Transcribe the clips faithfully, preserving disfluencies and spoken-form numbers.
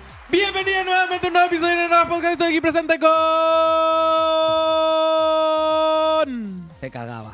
Bienvenidos nuevamente a un nuevo episodio de Nonas Podcast. Estoy aquí presente con... Se cagaba.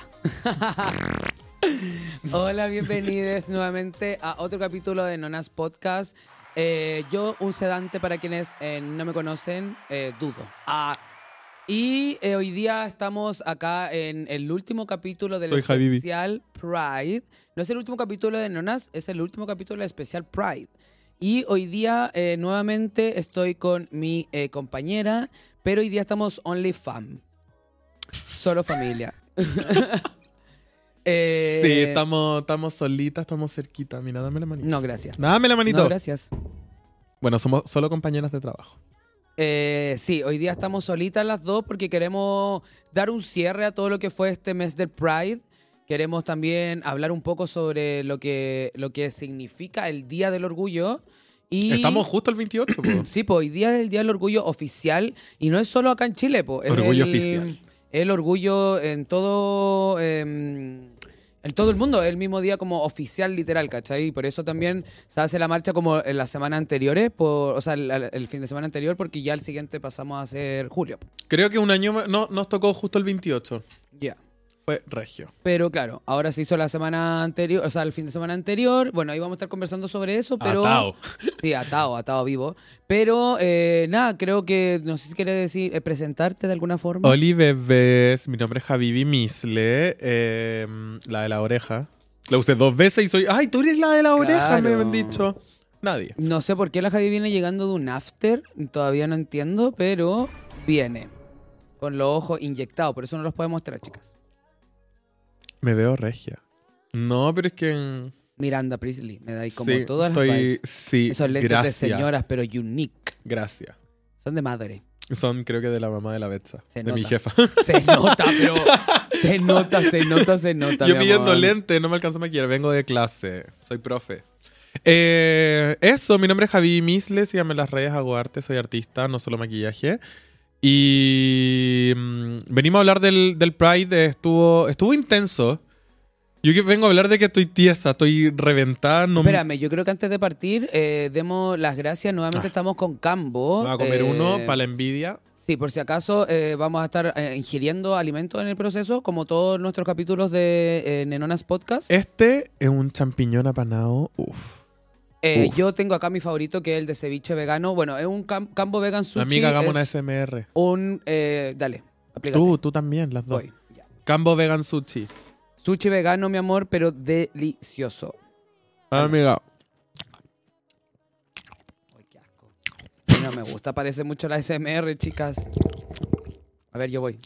Hola, bienvenidos nuevamente a otro capítulo de Nonas Podcast. Eh, yo, un sedante para quienes eh, no me conocen, eh, dudo. Ah, y eh, hoy día estamos acá en el último capítulo del Soy Habibi. especial Pride. No es el último capítulo de Nonas, es el último capítulo del especial Pride. Y hoy día eh, nuevamente estoy con mi eh, compañera, pero hoy día estamos only fam. Solo familia. eh, Sí, estamos, estamos solitas, estamos cerquita. Mira, dame la manito. No, gracias. Dame la manito. No, gracias. Bueno, somos solo compañeras de trabajo. Eh, sí, hoy día estamos solitas las dos porque queremos dar un cierre a todo lo que fue este mes del Pride. Queremos también hablar un poco sobre lo que, lo que significa el Día del Orgullo. Y Estamos justo el veintiocho, po. sí, pues hoy día es el Día del Orgullo oficial y no es solo acá en Chile, pues. Orgullo el, oficial. El orgullo en todo, eh, en todo el mundo, el mismo día como oficial literal, ¿cachai? Y por eso también se hace la marcha como en las semanas anteriores, por, o sea, el, el fin de semana anterior, porque ya el siguiente pasamos a ser julio. Creo que un año no, nos tocó justo el veintiocho. Ya. Fue regio. Pero claro, ahora se hizo la semana anterior, o sea, el fin de semana anterior. Bueno, ahí vamos a estar conversando sobre eso, pero... Atao. Sí, atado, atado vivo. Pero eh, nada, creo que, no sé si quieres decir, eh, presentarte de alguna forma. Oli bebés, mi nombre es Habibi Misle, eh, la de la oreja. La usé dos veces y soy... ¡Ay, tú eres la de la oreja! Claro. Me habían dicho. Nadie. No sé por qué la Javi viene llegando de un after, todavía no entiendo, pero viene. Con los ojos inyectados, por eso no los puede mostrar, chicas. Me veo regia. No, pero es que... Miranda Priestley, me da ahí como sí, todas las estoy... vibes. Sí, Esos lentes gracias. de señoras, pero unique. Gracias. Son de madre. Son, creo que de la mamá de la Betsa. Se de nota. mi jefa. Se nota, pero... Se nota, se nota, se nota, Yo mi pidiendo amor. lente, no me alcanzo a maquillar. Vengo de clase. Soy profe. Eh, eso, mi nombre es Javi Misle. Síganme en las redes, hago arte, soy artista, no solo maquillaje. Y mm, venimos a hablar del, del Pride. Estuvo, estuvo intenso. Yo que vengo a hablar de que estoy tiesa, estoy reventada. No me- Espérame, yo creo que antes de partir, eh, demos las gracias. Nuevamente Ah. estamos con Cambo. Voy a comer eh, uno para la envidia. Sí, por si acaso eh, vamos a estar eh, ingiriendo alimentos en el proceso, como todos nuestros capítulos de eh, Nenonas Podcast. Este es un champiñón apanado. Uf. Eh, uf. yo tengo acá mi favorito, que es el de ceviche vegano. Bueno, es un cam- Cambo Vegan Sushi. Amiga, hagamos es una S M R. un... eh, dale, aplícate. Tú, tú también, las dos. Voy, ya. Cambo Vegan Sushi. Sushi vegano, mi amor, pero delicioso. Ah, Dale. amiga. Ay, qué asco. No me gusta, parece mucho la S M R, chicas. A ver, yo voy.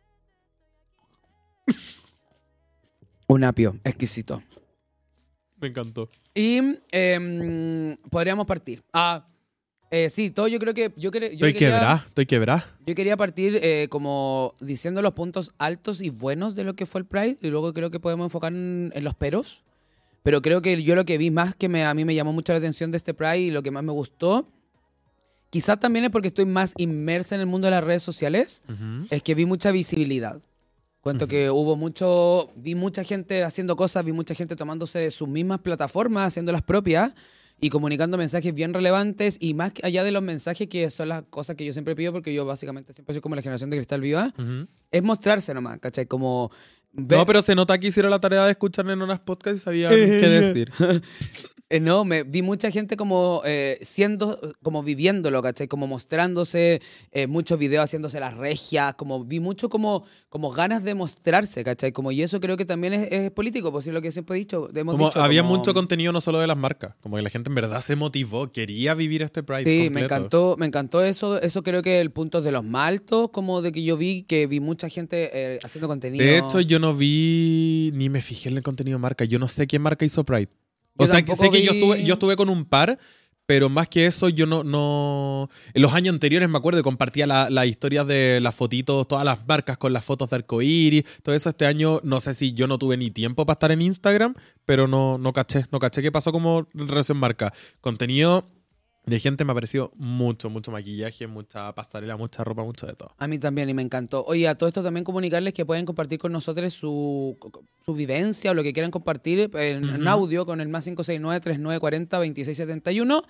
Un apio, exquisito. Me encantó. Y em, podríamos partir. Ah, eh, sí, todo yo creo que... Yo, cre- yo Estoy quería, quebrada, estoy quebrada. Yo quería partir eh, como diciendo los puntos altos y buenos de lo que fue el Pride. Y luego creo que podemos enfocar en, en los peros. Pero creo que yo lo que vi más que me, a mí me llamó mucho la atención de este Pride y lo que más me gustó, quizás también es porque estoy más inmersa en el mundo de las redes sociales, es que vi mucha visibilidad. Cuento Ujú. que hubo mucho, vi mucha gente haciendo cosas, vi mucha gente tomándose de sus mismas plataformas, haciendo las propias y comunicando mensajes bien relevantes y más allá de los mensajes que son las cosas que yo siempre pido, porque yo básicamente siempre soy como la generación de cristal viva, Ujú. es mostrarse nomás, ¿cachai? Como... ver- No, pero se nota que hicieron la tarea de escuchar en unas podcasts y sabían qué decir. Eh, no, me vi mucha gente como eh, siendo, como viviéndolo, ¿cachai? Como mostrándose, eh, muchos videos haciéndose las regias, como vi mucho como, como ganas de mostrarse, ¿cachai? Como, y eso creo que también es, es político, pues es lo que siempre he dicho. Hemos Como dicho, había como- mucho contenido no solo de las marcas, como que la gente en verdad se motivó, quería vivir este Pride Sí, completo. me encantó, me encantó eso. Eso creo que el punto de los más altos, como de que yo vi, que vi mucha gente eh, haciendo contenido. De hecho, yo no vi ni me fijé en el contenido de marca. Yo no sé qué marca hizo Pride. O Yo sea, que tampoco sé que yo vi- estuve, yo estuve con un par, pero más que eso, yo no... no... En los años anteriores, me acuerdo, compartía las la historias de las fotitos, todas las marcas con las fotos de arcoíris, todo eso. Este año, no sé si yo no tuve ni tiempo para estar en Instagram, pero no, no caché. No caché qué pasó como relación marca. Contenido de gente me apareció mucho, mucho maquillaje, mucha pasarela, mucha ropa, mucho de todo. A mí también, y me encantó. Oye, a todo esto también comunicarles que pueden compartir con nosotros su, su vivencia o lo que quieran compartir en, en Ujú. audio con el más cinco seis nueve, tres nueve cuatro cero, dos seis siete uno.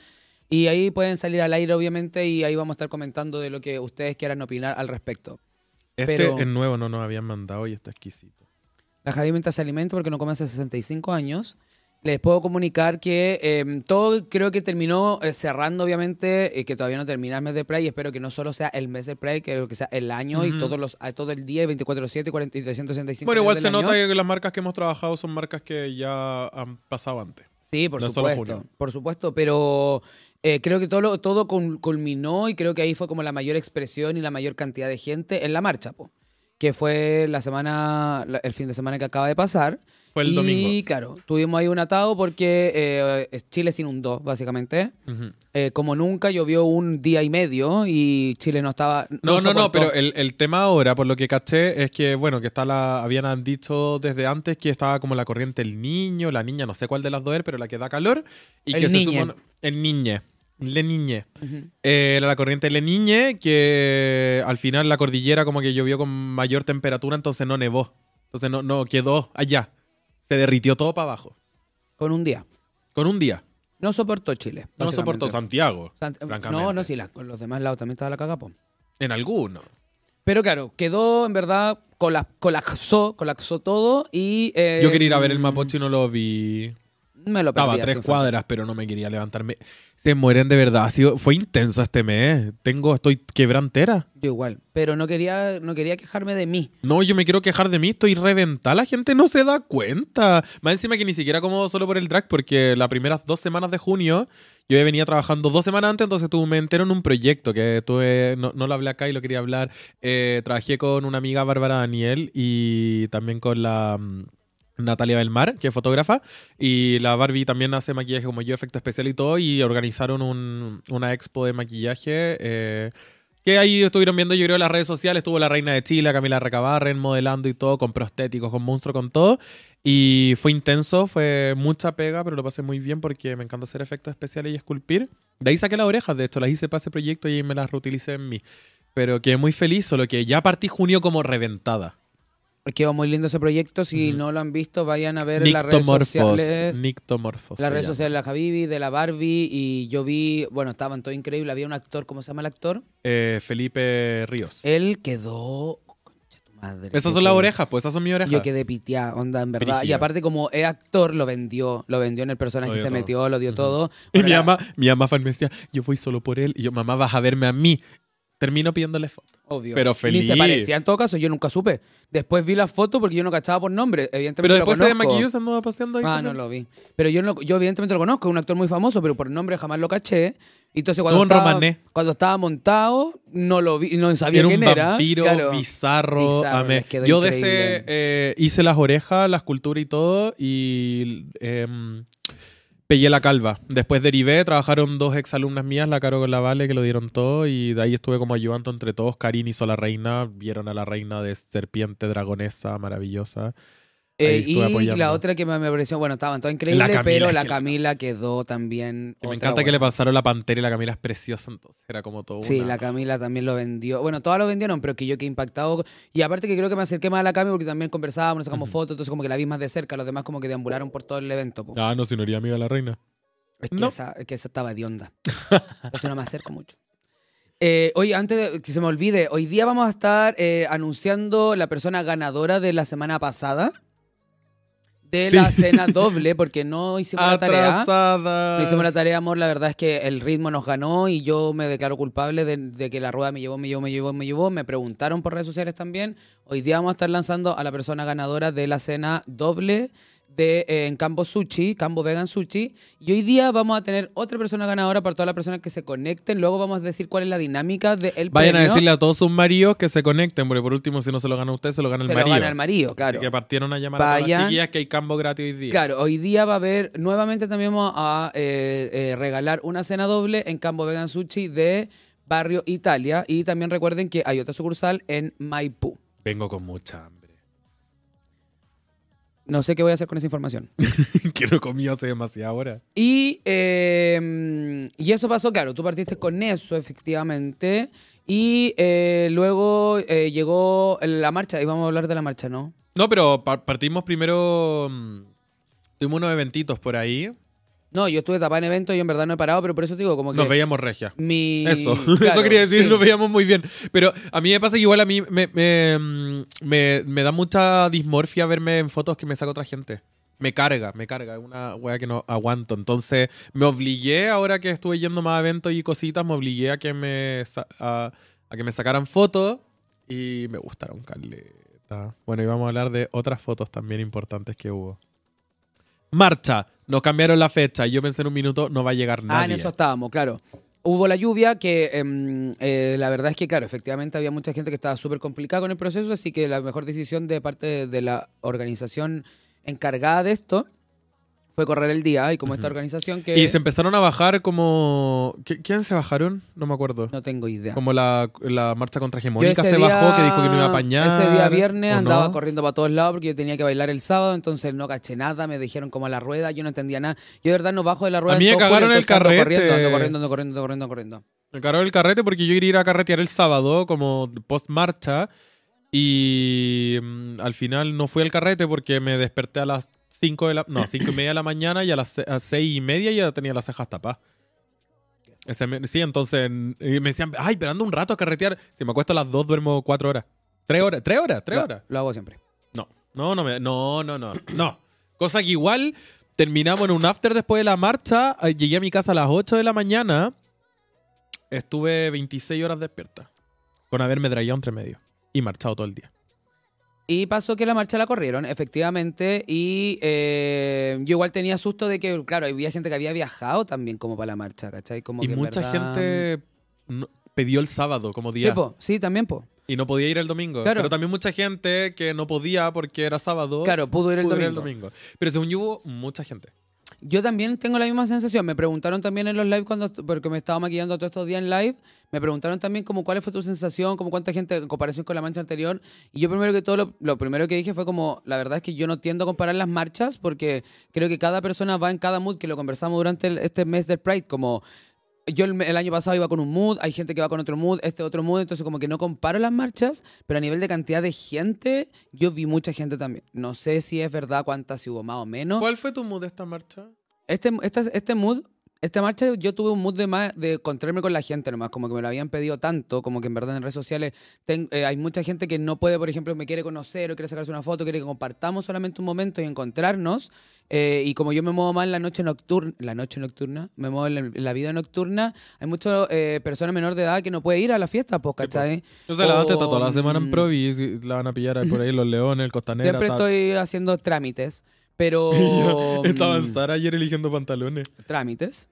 Y ahí pueden salir al aire, obviamente, y ahí vamos a estar comentando de lo que ustedes quieran opinar al respecto. Este Pero- es nuevo, no nos habían mandado y está exquisito. La Javi mientras se alimenta porque no come hace sesenta y cinco años. Les puedo comunicar que eh, todo creo que terminó eh, cerrando, obviamente, eh, que todavía no termina el mes de Pride. Y espero que no solo sea el mes de Pride, que, que sea el año y Ujú. todos los, a todo el día, veinticuatro siete, cuarenta y trescientos sesenta y cinco Bueno, días igual del se año. nota que las marcas que hemos trabajado son marcas que ya han pasado antes. Sí, por No solo supuesto, junio. por supuesto, pero eh, creo que todo, lo- todo cul- culminó y creo que ahí fue como la mayor expresión y la mayor cantidad de gente en la marcha, po, que fue la semana, la- el fin de semana que acaba de pasar. Fue el y domingo. claro, tuvimos ahí un atado porque eh, Chile se inundó, básicamente. Ujú. Eh, como nunca, llovió un día y medio y Chile no estaba... No, no, no, soportó. pero el, el tema ahora, por lo que caché, es que, bueno, que está la, habían dicho desde antes que estaba como la corriente el niño, la niña, no sé cuál de las dos es, pero la que da calor. Y El que se niñe. supone. El niñe. Le niñe. Ujú. Eh, era la corriente Le Niñe, que al final la cordillera como que llovió con mayor temperatura, entonces no nevó. Entonces no, no quedó allá. Se derritió todo para abajo. Con un día. Con un día. No soportó Chile. No soportó básicamente. Santiago, Sant- francamente. No, no, sí, la- con los demás lados también estaba la cagapo. En alguno. Pero claro, quedó en verdad, cola- colapsó, colapsó todo y... eh, Yo quería ir a ver el Mapocho y no lo vi. Me lo perdí. Estaba a tres cuadras, pero no me quería levantarme. Se mueren de verdad. Ha sido, fue intenso este mes. Tengo, estoy quebrantera. Yo igual, pero no quería, no quería quejarme de mí. No, yo me quiero quejar de mí, estoy reventada, la gente no se da cuenta. Más encima que ni siquiera como solo por el drag, porque las primeras dos semanas de junio yo ya venía trabajando dos semanas antes, entonces tuve, me entero en un proyecto que tuve, no, no lo hablé acá y lo quería hablar. Eh, trabajé con una amiga, Bárbara Daniel, y también con la mm, Natalia Belmar, que es fotógrafa, y la Barbie también hace maquillaje como yo, efecto especial y todo, y organizaron un- una expo de maquillaje. eh, Que ahí estuvieron viendo, yo creo, en las redes sociales. Estuvo la Reina de Chile, Camila Recabarren, modelando y todo, con prostéticos, con monstruo, con todo. Y fue intenso, fue mucha pega, pero lo pasé muy bien porque me encanta hacer efectos especiales y esculpir. De ahí saqué las orejas, de hecho, las hice para ese proyecto y me las reutilicé en mí. Pero quedé muy feliz, solo que ya partí junio como reventada. Quedó muy lindo ese proyecto. Si Ujú. no lo han visto, vayan a ver en las redes Nictomorphos. sociales. Nictomorphos. Las se redes llama. sociales de la Habibi, de la Barbie. Y yo vi, bueno, estaban todo increíble. Había un actor, ¿cómo se llama el actor? Eh, Felipe Ríos. Él quedó. Concha tu madre. Esas yo son las quedé- orejas, pues esas son mis orejas. Yo quedé piteada, onda, en verdad. Y Brígido. aparte, como es actor, lo vendió. Lo vendió en el personaje, Lo dio se todo. metió, lo dio Ujú. todo. Y Bueno, mi la- mamá, mi mamá fan me decía, yo voy solo por él. Y yo, mamá, vas a verme a mí. Termino pidiéndole fotos. Obvio. Pero Ni feliz. se parecía en todo caso, yo nunca supe. Después vi la foto porque yo no cachaba por nombre. Evidentemente Pero lo después se conozco. desmaquilló, se andaba paseando ahí. Ah, con no él. lo vi. Pero yo, no- yo evidentemente lo conozco, es un actor muy famoso, pero por nombre jamás lo caché. Y entonces cuando, Un estaba, romané. cuando estaba montado, no lo vi, no sabía Era un quién era. vampiro Claro. bizarro. Bizarro, amé. les quedó Yo de increíble. ese eh, hice las orejas, la escultura y todo. Y em, pegué la calva. Después derivé, trabajaron dos exalumnas mías, la Caro con la Vale, que lo dieron todo. Y de ahí estuve como ayudando entre todos. Karin hizo la reina. Vieron a la reina de serpiente dragonesa, maravillosa. Ahí Eh, estuve y apoyando. la otra que me me pareció, bueno, estaban todas increíbles, La Camila, pero es la que la Camila quedó también. Que me otra encanta que le buena. pasaron la pantera y la Camila es preciosa, entonces era como todo Sí, una- la Camila también lo vendió. Bueno, todas lo vendieron, pero que yo quedé impactado. Y aparte que creo que me acerqué más a la Cami porque también conversábamos, nos sacamos Ujú. fotos, entonces como que la vi más de cerca, los demás como que deambularon por todo el evento. po. Ah, no, si no iría amiga de la reina. Es que, No. esa, es que esa estaba de onda. Entonces no me acerco mucho. Eh, oye, antes de que se me olvide, hoy día vamos a estar eh, anunciando la persona ganadora de la semana pasada de Sí. la cena doble, porque no hicimos la tarea. Atrasada. No hicimos la tarea, amor. La verdad es que el ritmo nos ganó y yo me declaro culpable de, de que la rueda me llevó, me llevó, me llevó, me llevó. Me preguntaron por redes sociales también. Hoy día vamos a estar lanzando a la persona ganadora de la cena doble de eh, en Cambo Sushi, Cambo Vegan Sushi. Y hoy día vamos a tener otra persona ganadora para todas las personas que se conecten. Luego vamos a decir cuál es la dinámica del Vayan a premio. decirle a todos sus maridos que se conecten, porque por último, si no se lo gana usted, se lo gana el Se marido. lo gana el marido, claro. Así que partieron a llamar a todas Vayan. las chiquillas que hay cambo gratis hoy día. Claro, hoy día va a haber, nuevamente también vamos a eh, eh, regalar una cena doble en Cambo Vegan Sushi de Barrio Italia. Y también recuerden que hay otra sucursal en Maipú. Vengo con mucha hambre. No sé qué voy a hacer con esa información. que no comí hace demasiada hora. Y, eh, y eso pasó, claro, tú partiste con eso, efectivamente. Y eh, luego eh, llegó la marcha, y vamos a hablar de la marcha, ¿no? No, pero pa- partimos primero. mm, Tuvimos unos eventitos por ahí. No, yo estuve tapada en eventos y en verdad no he parado, pero por eso te digo, como que... Nos veíamos regia. Mi... Eso, Claro, eso quería decir, sí. nos veíamos muy bien. Pero a mí me pasa que igual a mí me, me, me, me da mucha dismorfia verme en fotos que me saca otra gente. Me carga, me carga, es una wea que no aguanto. Entonces me obligué, ahora que estuve yendo más a eventos y cositas, me obligué a que me, sa- a, a que me sacaran fotos y me gustaron caleta. Bueno, y vamos a hablar de otras fotos también importantes que hubo. Marcha, nos cambiaron la fecha y yo pensé en un minuto, no va a llegar nadie. Ah, en eso estábamos, claro. Hubo la lluvia que em, eh, la verdad es que, claro, efectivamente había mucha gente que estaba súper complicada con el proceso, así que la mejor decisión de parte de, de la organización encargada de esto fue correr el día y como esta Ujú. organización que... Y se empezaron a bajar como... ¿Qui- ¿Quién se bajaron? No me acuerdo. No tengo idea. Como la, la marcha contra Yo hegemónica ese se día- bajó, que dijo que no iba a apañar. Ese día viernes ¿o andaba no? corriendo para todos lados porque yo tenía que bailar el sábado, entonces no caché nada, me dijeron como a la rueda, yo no entendía nada. Yo de verdad no bajo de la rueda. A mí en me todo cagaron julio, el entonces ando carrete. Corriendo, ando corriendo, ando corriendo, ando corriendo, ando corriendo. Me cargó el carrete porque yo quería ir a carretear el sábado como post marcha y mm, al final no fui al carrete porque me desperté a las cinco de la no, cinco y media de la mañana y a las se- a seis y media ya tenía las cejas tapadas. Ese me- sí, entonces y me decían, ay, pero ando un rato a carretear. Si me acuesto a las dos, duermo cuatro horas. Tres horas, tres horas, tres Lo- horas. Lo hago siempre. No, no, no, me- no, no, no, no. Cosa que igual terminamos en un after después de la marcha. eh, Llegué a mi casa a las ocho de la mañana. Estuve veintiséis horas despierta. Con haberme dragado entre medio. Y marchado todo el día. Y pasó que la marcha la corrieron, efectivamente, y eh, yo igual tenía susto de que, claro, había gente que había viajado también como para la marcha, ¿cachai? Como Y que en mucha verdad- gente no- pidió el sábado como Sí, día. po, sí, también, po. Y no podía ir el domingo. Claro. Pero también mucha gente que no podía porque era sábado. Claro, pudo ir el pudo domingo. domingo. Pero según yo hubo mucha gente. Yo también tengo la misma sensación. Me preguntaron también en los live, cuando porque me estaba maquillando todos estos días en live, me preguntaron también como cuál fue tu sensación, como cuánta gente en comparación con la marcha anterior. Y yo primero que todo, lo, lo primero que dije fue como, la verdad es que yo no tiendo a comparar las marchas porque creo que cada persona va en cada mood, que lo conversamos durante el- este mes del Pride, como... Yo el, el año pasado iba con un mood, hay gente que va con otro mood, este otro mood, entonces como que no comparo las marchas, pero a nivel de cantidad de gente, yo vi mucha gente también. No sé si es verdad cuántas, si hubo más o menos. ¿Cuál fue tu mood de esta marcha? Este, esta, este mood, esta marcha, yo tuve un mood de más de encontrarme con la gente nomás, como que me lo habían pedido tanto, como que en verdad en redes sociales ten- eh, hay mucha gente que no puede, por ejemplo, me quiere conocer o quiere sacarse una foto, quiere que compartamos solamente un momento y encontrarnos. eh, y como yo me muevo más en la noche nocturna, la noche nocturna, me muevo en la, en la vida nocturna, hay muchas eh, personas menor de edad que no puede ir a la fiesta, pues, ¿cachai? O sea, la Dante está O, toda la semana en mm, Provis y la van a pillar ahí por ahí los leones, el costanera. Siempre ta- estoy haciendo trámites, pero... Y yo estaba en mm, Zara ayer eligiendo pantalones. trámites.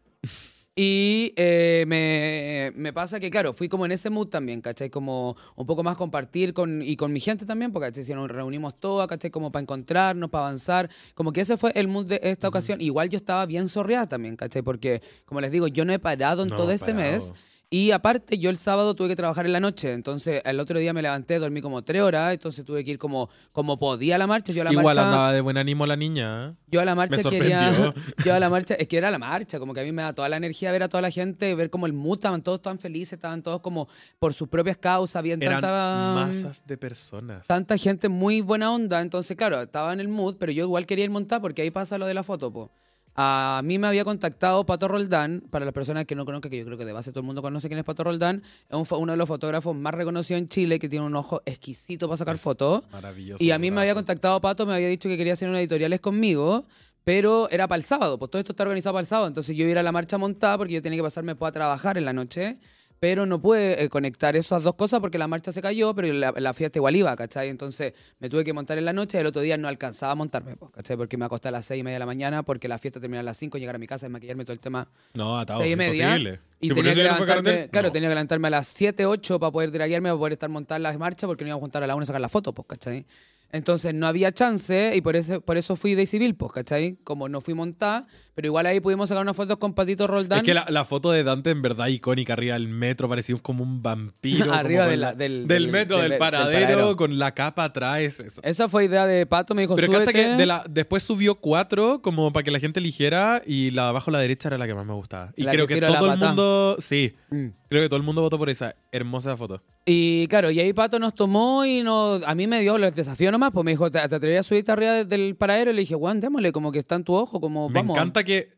Y eh, me, me pasa que, claro, fui como en ese mood también, ¿cachai? Como un poco más compartir con, y con mi gente también, porque, ¿cachai? Si nos reunimos todas, ¿cachai? Como para encontrarnos, para avanzar. Como que ese fue el mood de esta ocasión. Igual yo estaba bien sorreada también, ¿cachai? Porque, como les digo, yo no he parado en No, todo este parado. mes. Y aparte, yo el sábado tuve que trabajar en la noche, entonces el otro día me levanté, dormí como tres horas, entonces tuve que ir como, como podía a la marcha. Yo a la Igual marcha, andaba de buen ánimo la niña. ¿eh? yo a la marcha Me quería. sorprendió. Yo a la marcha, es que era la marcha, como que a mí me da toda la energía ver a toda la gente, ver como el mood, estaban todos tan felices, estaban todos como por sus propias causas, había Eran tanta, masas de personas. tanta gente muy buena onda, entonces claro, estaba en el mood, pero yo igual quería ir montar porque ahí pasa lo de la foto, po. A mí me había contactado Pato Roldán, para las personas que no conozcan, que yo creo que de base todo el mundo conoce quién es Pato Roldán, es un fo- uno de los fotógrafos más reconocidos en Chile, que tiene un ojo exquisito para sacar Es fotos. Maravilloso. Y a mí me había fotógrafo. contactado Pato, me había dicho que quería hacer unas editoriales conmigo, pero era para el sábado, pues todo esto está organizado para el sábado, entonces yo iba a ir a la marcha montada porque yo tenía que pasarme después a trabajar en la noche, pero no pude eh, conectar esas dos cosas porque la marcha se cayó, pero la, la fiesta igual iba, ¿cachai? Entonces me tuve que montar en la noche y el otro día no alcanzaba a montarme, pues, ¿cachai? Porque me acosté a las seis y media de la mañana porque la fiesta terminaba a las cinco, llegar a mi casa, maquillarme todo el tema. No, atado. seis y media, Imposible. Y ¿Sí, por tenía eso que ya no fue levantarme, carretera? claro, No. tenía que levantarme a las siete, ocho para poder draguearme, para poder estar montada en la marcha porque no iba a juntar a la una a sacar la foto, pues, ¿cachai? Entonces no había chance y por eso, por eso fui de civil, pues, ¿cachai? Como no fui montada, pero igual ahí pudimos sacar unas fotos con Patito Roldán. Es que la, la foto de Dante en verdad icónica arriba del metro, parecía como un vampiro. Arriba como de con la- la- del- del del- metro, del- del, del paradero, paradero. con la capa atrás. eso. Esa fue idea de Pato, me dijo, Pero cacha que súbete. de la, después subió cuatro como para que la gente eligiera y la de abajo a la derecha era la que más me gustaba. Y La creo que que tira la todo el pata. mundo, sí, Mm. creo que todo el mundo votó por esa hermosa foto. Y claro, y ahí Pato nos tomó y nos, a mí me dio el desafío nomás, pues me dijo, ¿te, te atreverías a subirte arriba de- del paradero? Y le dije, Juan, démosle, como que está en tu ojo, como Me vamos. encanta que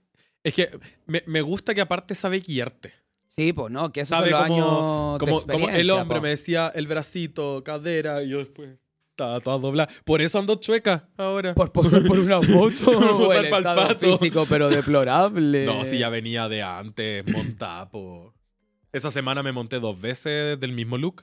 Es que me, me gusta que aparte sabe guiarte. Sí, pues no, que eso Sabe son los como, años de como, como el experiencia, hombre po. me decía el bracito, cadera, y yo después estaba toda doblada. Por eso ando chueca ahora. Por posar por una foto, Por o posar el pa'l estado pato. físico, pero deplorable. No, si ya venía de antes, montada, po. Esa semana me monté dos veces del mismo look.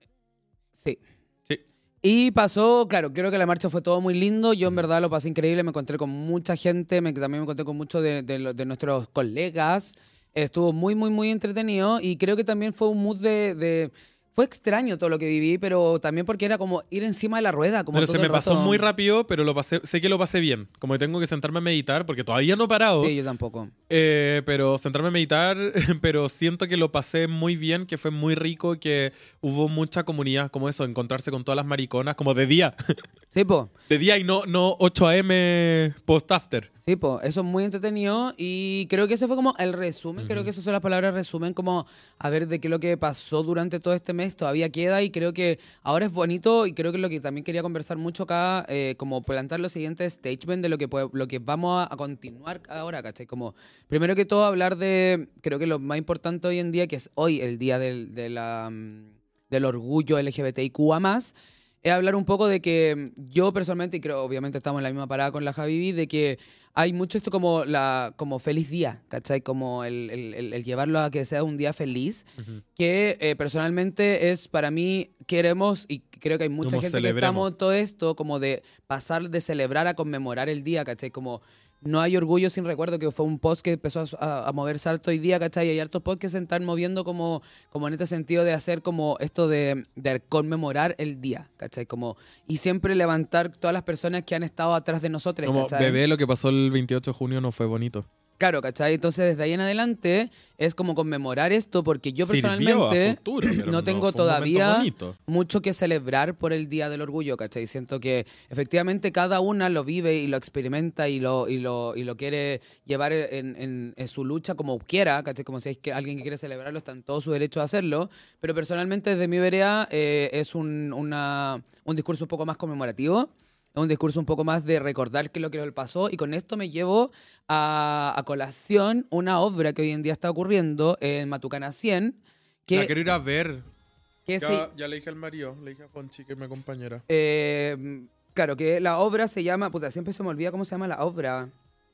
Sí. Sí. Y pasó, claro, creo que la marcha fue todo muy lindo. Yo en verdad lo pasé increíble, me encontré con mucha gente, me, también me encontré con muchos de, de los- de nuestros colegas. Estuvo muy, muy, muy entretenido y creo que también fue un mood de, de- Fue extraño todo lo que viví, pero también porque era como ir encima de la rueda. Como Pero todo se me el pasó rato. muy rápido, pero lo pasé, sé que lo pasé bien. Como que tengo que sentarme a meditar, porque todavía no he parado. Sí, yo tampoco. Eh, pero sentarme a meditar, pero siento que lo pasé muy bien, que fue muy rico, que hubo mucha comunidad, como eso, encontrarse con todas las mariconas, como de día. Sí, po. De día y no, no ocho a eme post-after. Sí, po. Eso es muy entretenido y creo que ese fue como el resumen. Creo que esas son las palabras resumen, como a ver de qué es lo que pasó durante todo este mes. Todavía queda y creo que ahora es bonito y creo que lo que también quería conversar mucho acá, eh, como plantar los siguientes statements de lo que, puede- lo que vamos a, a continuar ahora, ¿cachai? Como, primero que todo, hablar de, creo que lo más importante hoy en día, que es hoy el día del, de la, mm, del orgullo L G B T I Q A más, es hablar un poco de que yo personalmente, y creo obviamente estamos en la misma parada con la Javi, de que hay mucho esto como la como feliz día, ¿cachai? Como el, el- el- el llevarlo a que sea un día feliz, que eh, personalmente es para mí, queremos, y creo que hay mucha Como gente que celebremos. estamos en todo esto, como de pasar de celebrar a conmemorar el día, ¿cachai? Como no hay orgullo sin recuerdo, que fue un post que empezó a, a, a moverse harto hoy día, ¿cachai? Y hay hartos posts que se están moviendo como, como en este sentido de hacer como esto de, de conmemorar el día, ¿cachai? Como, y siempre levantar todas las personas que han estado atrás de nosotros, Como, ¿cachai? bebé, lo que pasó el veintiocho de junio no fue bonito. Claro, ¿cachai? Entonces, desde ahí en adelante es como conmemorar esto, porque yo Sirvió a personalmente futuro, pero no no tengo fue un todavía momento bonito. mucho que celebrar por el Día del Orgullo, ¿cachai? Siento que efectivamente cada una lo vive y lo experimenta y lo, y lo, y lo quiere llevar en, en- en su lucha como quiera, ¿cachai? Como si es que alguien que quiere celebrarlo está en todo su derecho a hacerlo, pero personalmente desde mi vereda eh, es un, una- un discurso un poco más conmemorativo. Es un discurso un poco más de recordar qué es lo que pasó y con esto me llevo a, a colación una obra que hoy en día está ocurriendo en Matucana cien, que, La quiero ir a ver. que se, Ya, ya le dije al marido, le dije a Fonchi que me acompañara. Eh, claro, que la obra se llama. Puta, siempre se me olvida cómo se llama la obra.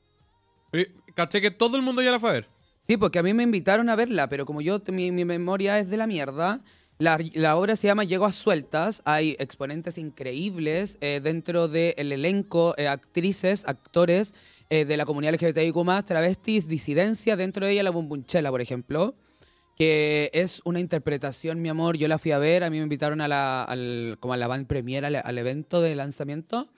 Pero, caché que todo el mundo ya la fue a ver. Sí, porque a mí me invitaron a verla, pero como yo, mi, mi memoria es de la mierda. La, la obra se llama Llego a Sueltas. Hay exponentes increíbles eh, dentro del elenco, eh, actrices, actores eh, de la comunidad L G B T I Q más, travestis, disidencia. Dentro de ella la Bumbunchela, por ejemplo. Que es una interpretación, mi amor. Yo la fui a ver, a mí me invitaron a la, al, como a la van premiere, al, al evento de lanzamiento.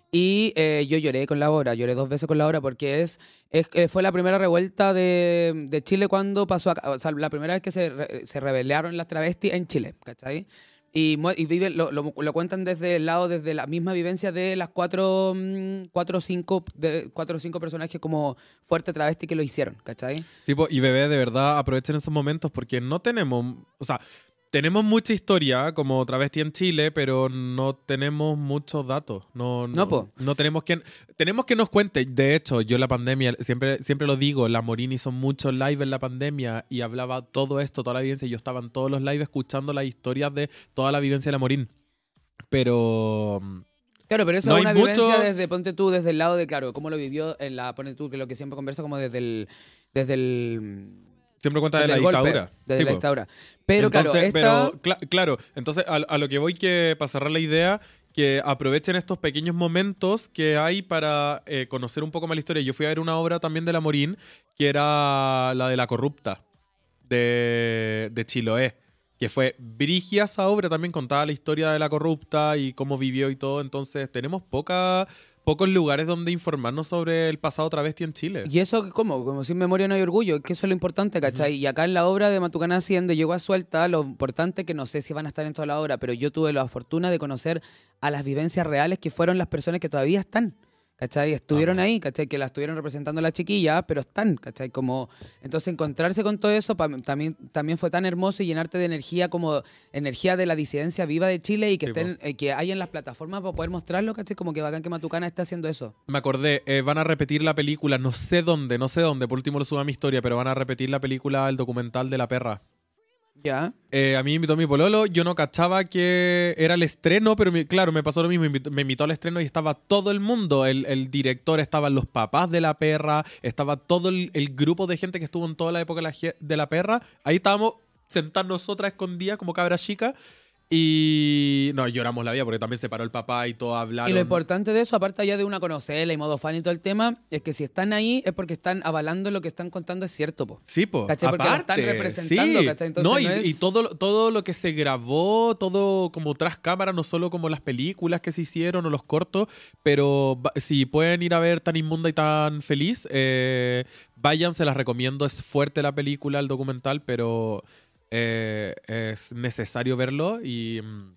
Y eh, yo lloré con la obra, lloré dos veces con la obra porque es, es eh, fue la primera revuelta de, de Chile cuando pasó acá, o sea, la primera vez que se, re- se rebelaron las travestis en Chile, ¿cachai? Y, mu- y vive, lo, lo, lo cuentan desde el lado, desde la misma vivencia de las cuatro, mm, cuatro o cinco, de, cuatro o cinco personajes como fuerte travesti que lo hicieron, ¿cachai? Sí, po, y bebé, de verdad, aprovechen esos momentos porque no tenemos, o sea, tenemos mucha historia como travesti en Chile, pero no tenemos muchos datos. No, no, No, po. no tenemos quien, tenemos que nos cuente. De hecho, yo en la pandemia, siempre, siempre lo digo, la Morín hizo muchos live en la pandemia y hablaba todo esto, toda la vivencia. Yo estaba en todos los lives escuchando las historias de toda la vivencia de la Morín. Pero Claro, pero eso No es hay una mucho- vivencia desde, ponte tú, desde el lado de, claro, cómo lo vivió en la, ponte tú, que lo que siempre conversa como desde el, desde el, siempre cuenta de desde la el golpe, dictadura. desde Sí, la po. dictadura. Pero Entonces, claro, esta... pero, cla- claro, entonces a, a lo que voy que, para cerrar la idea, que aprovechen estos pequeños momentos que hay para eh, conocer un poco más la historia. Yo fui a ver una obra también de la Morín, que era la de La Corrupta, de, de Chiloé, que fue brígida esa obra, también contaba la historia de La Corrupta y cómo vivió y todo. Entonces tenemos poca, pocos lugares donde informarnos sobre el pasado travesti en Chile. Y eso, ¿cómo? Como sin memoria no hay orgullo, que eso es lo importante, ¿cachai? Y acá en la obra de Matucana Hacienda llegó a suelta, lo importante que no sé si van a estar en toda la obra, pero yo tuve la fortuna de conocer a las vivencias reales que fueron las personas que todavía están, ¿cachai? Estuvieron Vamos. ahí, ¿cachai? Que la estuvieron representando las chiquillas, pero están, ¿cachai? Como, entonces encontrarse con todo eso pa- también, también fue tan hermoso y llenarte de energía como energía de la disidencia viva de Chile y que Sí, estén, po. eh, que hay en las plataformas para poder mostrarlo, ¿cachai? Como que bacán que Matucana está haciendo eso. Me acordé, eh, van a repetir la película, no sé dónde, no sé dónde, por último lo subo a mi historia, pero van a repetir la película, el documental de la perra. Ya. Eh, a mí me invitó mi pololo, yo no cachaba que era el estreno, pero mi- claro, me pasó lo mismo, me invitó, me invitó al estreno y estaba todo el mundo, el, el director, estaban los papás de la perra, estaba todo el, el grupo de gente que estuvo en toda la época de la, je- de la perra, ahí estábamos sentadas nosotras escondidas como cabras chicas y no, lloramos la vida porque también se paró el papá y todos hablaron. Y lo importante de eso, aparte allá de una conocerla y modo fan y todo el tema, es que si están ahí es porque están avalando lo que están contando es cierto, po. Sí, po. ¿Cachai? Porque la están Aparte, representando, sí. ¿cachai? Entonces no, y, no es- y todo, todo lo que se grabó, todo como tras cámara, no solo como las películas que se hicieron o los cortos, pero va- si pueden ir a ver Tan Inmunda y Tan Feliz, eh, vayan, se las recomiendo. Es fuerte la película, el documental, pero eh, es necesario verlo y... mm,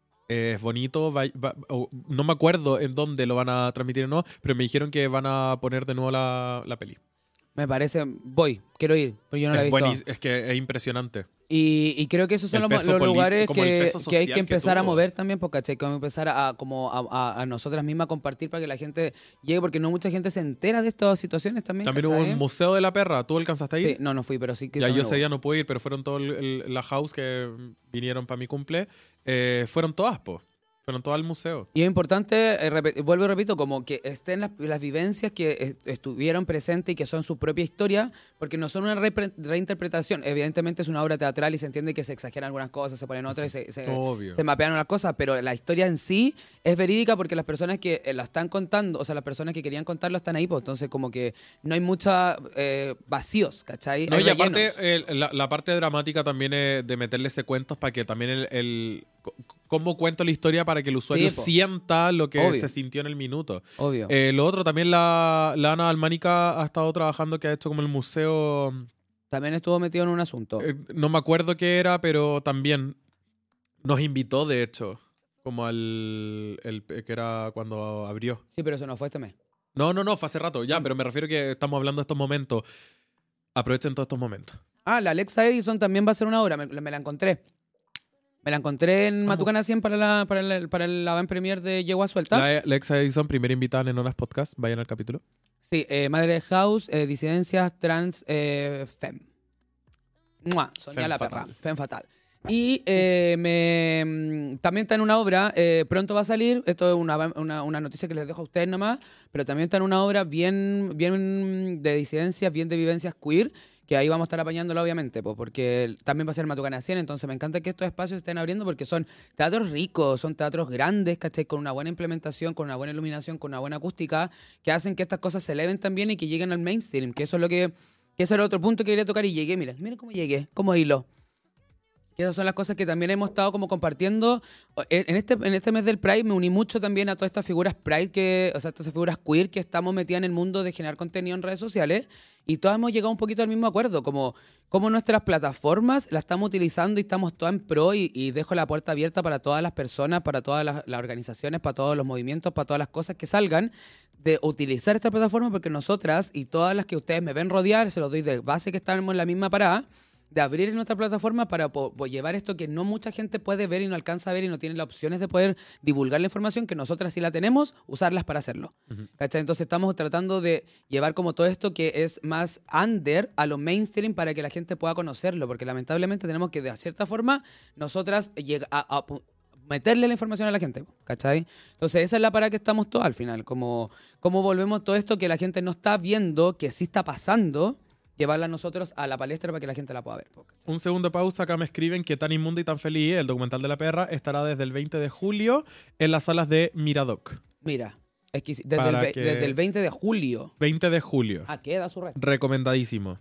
es bonito, va- va- o- no me acuerdo en dónde lo van a transmitir o no, pero me dijeron que van a poner de nuevo la, la peli. Me parece, voy, quiero ir, pero yo no la he Es, visto. buenis- es que es impresionante. Y, y creo que esos son El los, peso los poli- lugares como el que, peso que hay social que que empezar a tuvo. mover también, porque ¿cachai? Como empezar a, como a, a- a nosotras mismas compartir para que la gente llegue, porque no mucha gente se entera de estas situaciones también. También hubo ¿cachai? un museo de la perra. ¿Tú alcanzaste a ir? Sí, no, no fui, pero sí que Ya yo también ese hubo. día no pude ir, pero fueron todos el- el- la house que vinieron para mi cumple. eh, fueron todas, po. Fueron todas al museo. Y es importante, eh, repe- vuelvo y repito, como que estén las, las vivencias que eh, estuvieron presentes y que son su propia historia, porque no son una repre- reinterpretación. Evidentemente es una obra teatral y se entiende que se exageran algunas cosas, se ponen otras y se, se, Obvio. se mapean unas cosas, pero la historia en sí es verídica porque las personas que eh, la están contando, o sea, las personas que querían contarlo están ahí, pues entonces como que no hay muchos vacíos, ¿cachai? No, Hay y aparte, rellenos. el- la, la parte dramática también es de meterle ese cuentos para que también el, el- c- cómo cuento la historia para que el usuario Sí, po. sienta lo que Obvio. se sintió en el minuto. Obvio. Eh, lo otro, también la, la Ana Almánica ha estado trabajando, que ha hecho como el museo. También estuvo metido en un asunto. eh, no me acuerdo qué era, pero también nos invitó, de hecho, como al. El, que era cuando abrió. Sí, pero eso no fue este mes. No, no, no, fue hace rato, ya, Mm. pero me refiero que estamos hablando de estos momentos. Aprovechen todos estos momentos. Ah, la Alexa Edison también va a ser una obra, me, me la encontré. Me la encontré en ¿Cómo? Matucana cien para la, para la, para el avant premier de Yegua Suelta. La Alexa Edison, primera invitada en Enonas Podcast. Vayan al capítulo. Sí, eh, Madre de House, eh, disidencias, trans, eh, fem. Mua, Sonia Fem la fatal. perra, fem fatal. Y eh, me, mm, también está en una obra, eh, pronto va a salir, esto es una, una, una noticia que les dejo a ustedes nomás, pero también está en una obra bien, bien de disidencias, bien de vivencias queer, que ahí vamos a estar apañándola obviamente, pues, porque también va a ser Matucana cien, entonces me encanta que estos espacios estén abriendo porque son teatros ricos, son teatros grandes, ¿cachai? Con una buena implementación, con una buena iluminación, con una buena acústica, que hacen que estas cosas se eleven también y que lleguen al mainstream, que eso es lo que, que eso era otro punto que quería tocar y llegué, mira, miren cómo llegué, como hilo. Que esas son las cosas que también hemos estado como compartiendo. En este, en este mes del Pride me uní mucho también a todas estas figuras Pride, que, o sea, todas estas figuras queer que estamos metidas en el mundo de generar contenido en redes sociales y todas hemos llegado un poquito al mismo acuerdo, como, como nuestras plataformas las estamos utilizando y estamos todas en pro y, y dejo la puerta abierta para todas las personas, para todas las, las organizaciones, para todos los movimientos, para todas las cosas que salgan de utilizar esta plataforma porque nosotras y todas las que ustedes me ven rodear, se los doy de base que estamos en la misma parada, de abrir nuestra plataforma para po- po- llevar esto que no mucha gente puede ver y no alcanza a ver y no tiene las opciones de poder divulgar la información, que nosotras sí la tenemos, usarlas para hacerlo. Ujú. ¿Cachai? Entonces estamos tratando de llevar como todo esto que es más under a lo mainstream para que la gente pueda conocerlo, porque lamentablemente tenemos que de cierta forma nosotras llega a, a pu- meterle la información a la gente, ¿cachai? Entonces esa es la para que estamos todos al final, como, como volvemos todo esto que la gente no está viendo, que sí está pasando, llevarla nosotros a la palestra para que la gente la pueda ver. po, ¿cachai? Un segundo de pausa. Acá me escriben que Tan Inmunda y Tan Feliz, el documental de la perra, estará desde el veinte de julio en las salas de Miradoc. Mira, exquisi- desde, el, Para ve- que- desde el veinte de julio. veinte de julio. Ah, queda su resto. Recomendadísimo.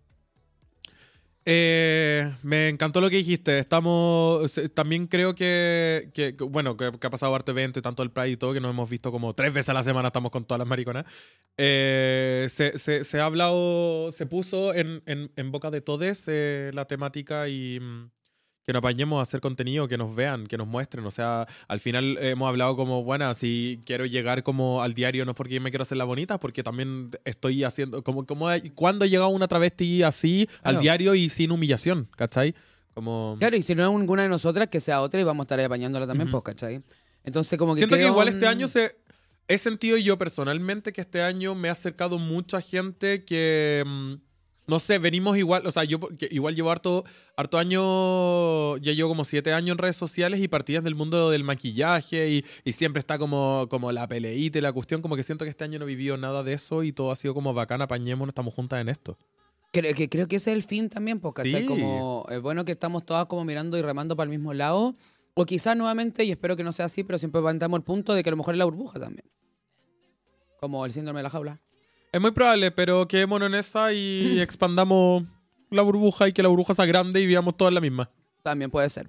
Eh, me encantó lo que dijiste. Estamos. se- También creo que. que- que, bueno, que, que ha pasado harto evento y tanto el Pride y todo, que nos hemos visto como tres veces a la semana, estamos con todas las mariconas. Eh, se, se- se ha hablado. Se puso en, en- en boca de todes eh, la temática y. mm, que nos apañemos a hacer contenido, que nos vean, que nos muestren. O sea, al final hemos hablado como, bueno, si quiero llegar como al diario no es porque me quiero hacer la bonita, porque también estoy haciendo, como, como ¿cuándo ha llegado una travesti así Claro. al diario y sin humillación? ¿Cachai? Como... Claro, y si no es ninguna de nosotras, que sea otra y vamos a estar ahí apañándola también, Ujú. pues, ¿cachai? Entonces, como que Siento que creo igual un- este año se... He sentido yo personalmente que este año me ha acercado mucha gente que... mm, no sé, venimos igual... O sea, yo porque igual llevo harto, harto año... Ya llevo como siete años en redes sociales y partidas del mundo del maquillaje y, y siempre está como, como la peleita y la cuestión. Como que siento que este año no he vivido nada de eso y todo ha sido como bacán, apañémonos, estamos juntas en esto. Creo que, creo que ese es el fin también, pues, ¿cachai? Sí. Como es bueno que estamos todas como mirando y remando para el mismo lado. O quizás nuevamente, y espero que no sea así, pero siempre levantamos el punto de que a lo mejor es la burbuja también. Como el síndrome de la jaula. Es muy probable, pero quedémonos en esa y expandamos la burbuja y que la burbuja sea grande y vivamos todas la misma. También puede ser.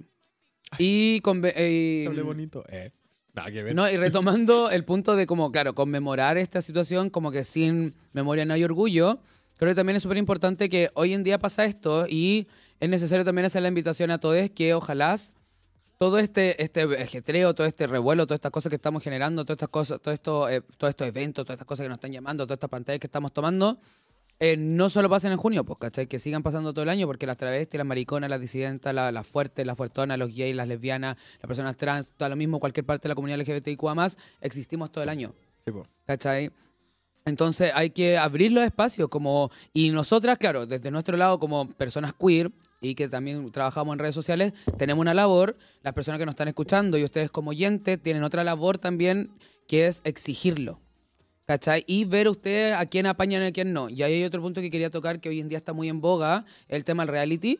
Y, conve- eh, Hable bonito. Eh, nada que ver. no, y retomando el punto de como, claro, conmemorar esta situación, como que sin memoria no hay orgullo, creo que también es súper importante que hoy en día pasa esto y es necesario también hacer la invitación a todos que ojalá todo este, este ajetreo, todo este revuelo, todas estas cosas que estamos generando, todas estas cosas, todo esto, eh, todos estos eventos, todas estas cosas que nos están llamando, todas estas pantallas que estamos tomando, eh, no solo pasen en junio, pues, ¿cachai? Que sigan pasando todo el año, porque las travestis, las mariconas, las disidentas, las, las fuertes, las fuertonas, los gays, las lesbianas, las personas trans, todo lo mismo, cualquier parte de la comunidad L G B T I Q A más, existimos todo el año, Sí, po. ¿cachai? Entonces hay que abrir los espacios como y nosotras, claro, desde nuestro lado como personas queer y que también trabajamos en redes sociales, tenemos una labor, las personas que nos están escuchando y ustedes como oyentes tienen otra labor también que es exigirlo, ¿cachai? Y ver ustedes a quién apañan y a quién no. Y ahí hay otro punto que quería tocar que hoy en día está muy en boga, el tema del reality.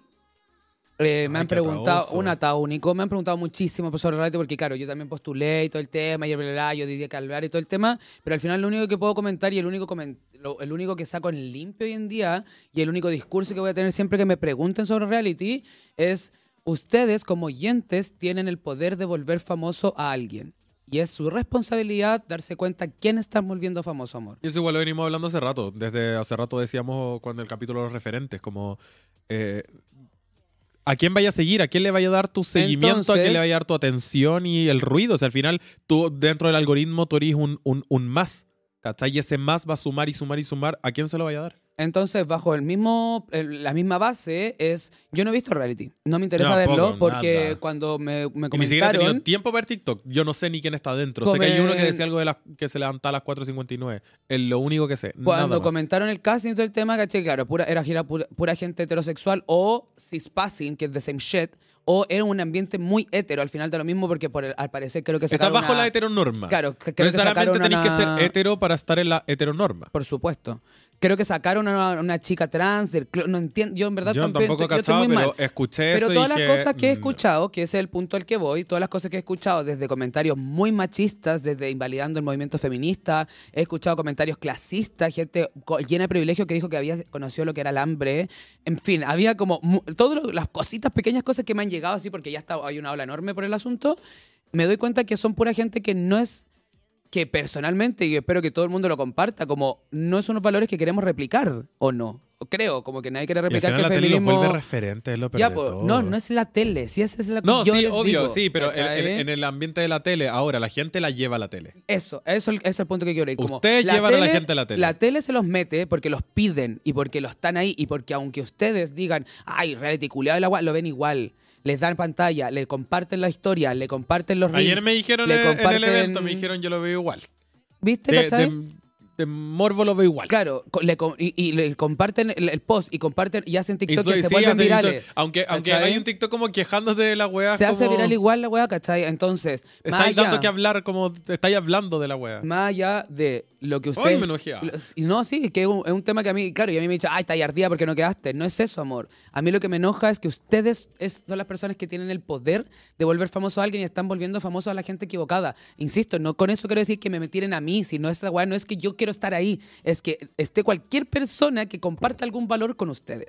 Eh, me Ay, han qué preguntado, ataoso. un atado único, me han preguntado muchísimo sobre el reality porque claro, yo también postulé y todo el tema, y bla, bla, bla, yo diría que hablar y todo el tema, pero al final lo único que puedo comentar y el único, comen- lo- el único que saco en limpio hoy en día y el único discurso que voy a tener siempre que me pregunten sobre reality es, ustedes como oyentes tienen el poder de volver famoso a alguien y es su responsabilidad darse cuenta quién está volviendo famoso, amor. Y eso igual lo venimos hablando hace rato. Desde hace rato decíamos cuando el capítulo de los referentes, como... eh, ¿a quién vaya a seguir? ¿A quién le vaya a dar tu seguimiento? ¿A quién le vaya a dar tu atención? Y el ruido. O sea, al final, tú dentro del algoritmo, tú eres un, un, un más. ¿Cachai? Y ese más va a sumar y sumar y sumar. ¿A quién se lo vaya a dar? Entonces, bajo el mismo, el- la misma base es, yo no he visto reality, no me interesa Yo tampoco, verlo porque nada. cuando me, me Y ni siquiera he tenido comentaron, tiempo para ver TikTok. Yo no sé ni quién está adentro. Sé que hay uno que Comen- decía algo de las que se levantaba a las cuatro cincuenta y nueve. Es lo único que sé. cuando nada más. comentaron el casting y todo el tema, caché, claro, pura, era gira pura, pura gente heterosexual o cispassing, que es the same shit, o era un ambiente muy hetero, al final de lo mismo porque por el- al parecer creo que Estás sacaron bajo una- la heteronorma. Claro, que- No creo que necesariamente sacaron tenéis que una- ser hetero para estar en la heteronorma. Por supuesto. Creo que sacaron a una, una chica trans del club, no entiendo, yo en verdad Yo también tampoco he estoy- yo estoy cachado, muy pero mal. escuché Pero eso y todas las dije, cosas que he mm, escuchado, que ese es el punto al que voy, todas las cosas que he escuchado, desde comentarios muy machistas, desde invalidando el movimiento feminista, he escuchado comentarios clasistas, gente co- llena de privilegio que dijo que había conocido lo que era el hambre. En fin, había como mu- todas lo- las cositas, pequeñas cosas que me han llegado así, porque ya está, hay una ola enorme por el asunto. Me doy cuenta que son pura gente que no es que personalmente, y espero que todo el mundo lo comparta, como no son los valores que queremos replicar, ¿o no? Creo, como que nadie quiere Y al replicar final que la el tele los feminismo... vuelve referentes, es lo peor Ya, de pues, todo. no, no es la tele, si esa es la No, yo sí, les obvio, digo, sí, pero en, ¿cachai? en- en el ambiente de la tele, ahora la gente la lleva a la tele. Eso, eso ese es el punto que quiero ir. Como Ustedes la llevan a la tele- gente a la tele. La tele se los mete porque los piden y porque lo están ahí y porque aunque ustedes digan, ay, reality culiado el agua, lo ven igual. Les dan pantalla, le comparten la historia, le comparten los reels. Ayer me dijeron le en, en el comparten- evento, me dijeron yo lo veo igual. ¿Viste, De, cachai? de- de morbo lo veo igual. Claro, co- le com- y, y le comparten el, el post y comparten y hacen Y TikTok soy- que se sí, vuelven hace virales. TikTok. Aunque, aunque ¿Cachai? hay un TikTok como quejándose de la weá. Se hace como, viral igual la weá, ¿cachai? Entonces, más Estáis dando allá, que hablar como estáis hablando de la weá. más allá de lo que ustedes... me enojé. los- y no, sí, que es un, es un tema que a mí, claro, y a mí me dice, ay, está ahí ardida porque no quedaste. No es eso, amor. A mí lo que me enoja es que ustedes es- son las personas que tienen el poder de volver famoso a alguien y están volviendo famoso a la gente equivocada. Insisto, no con eso quiero decir que me metieran a mí, si no es la weá, no es que yo quiero estar ahí, es que esté cualquier persona que comparta algún valor con ustedes.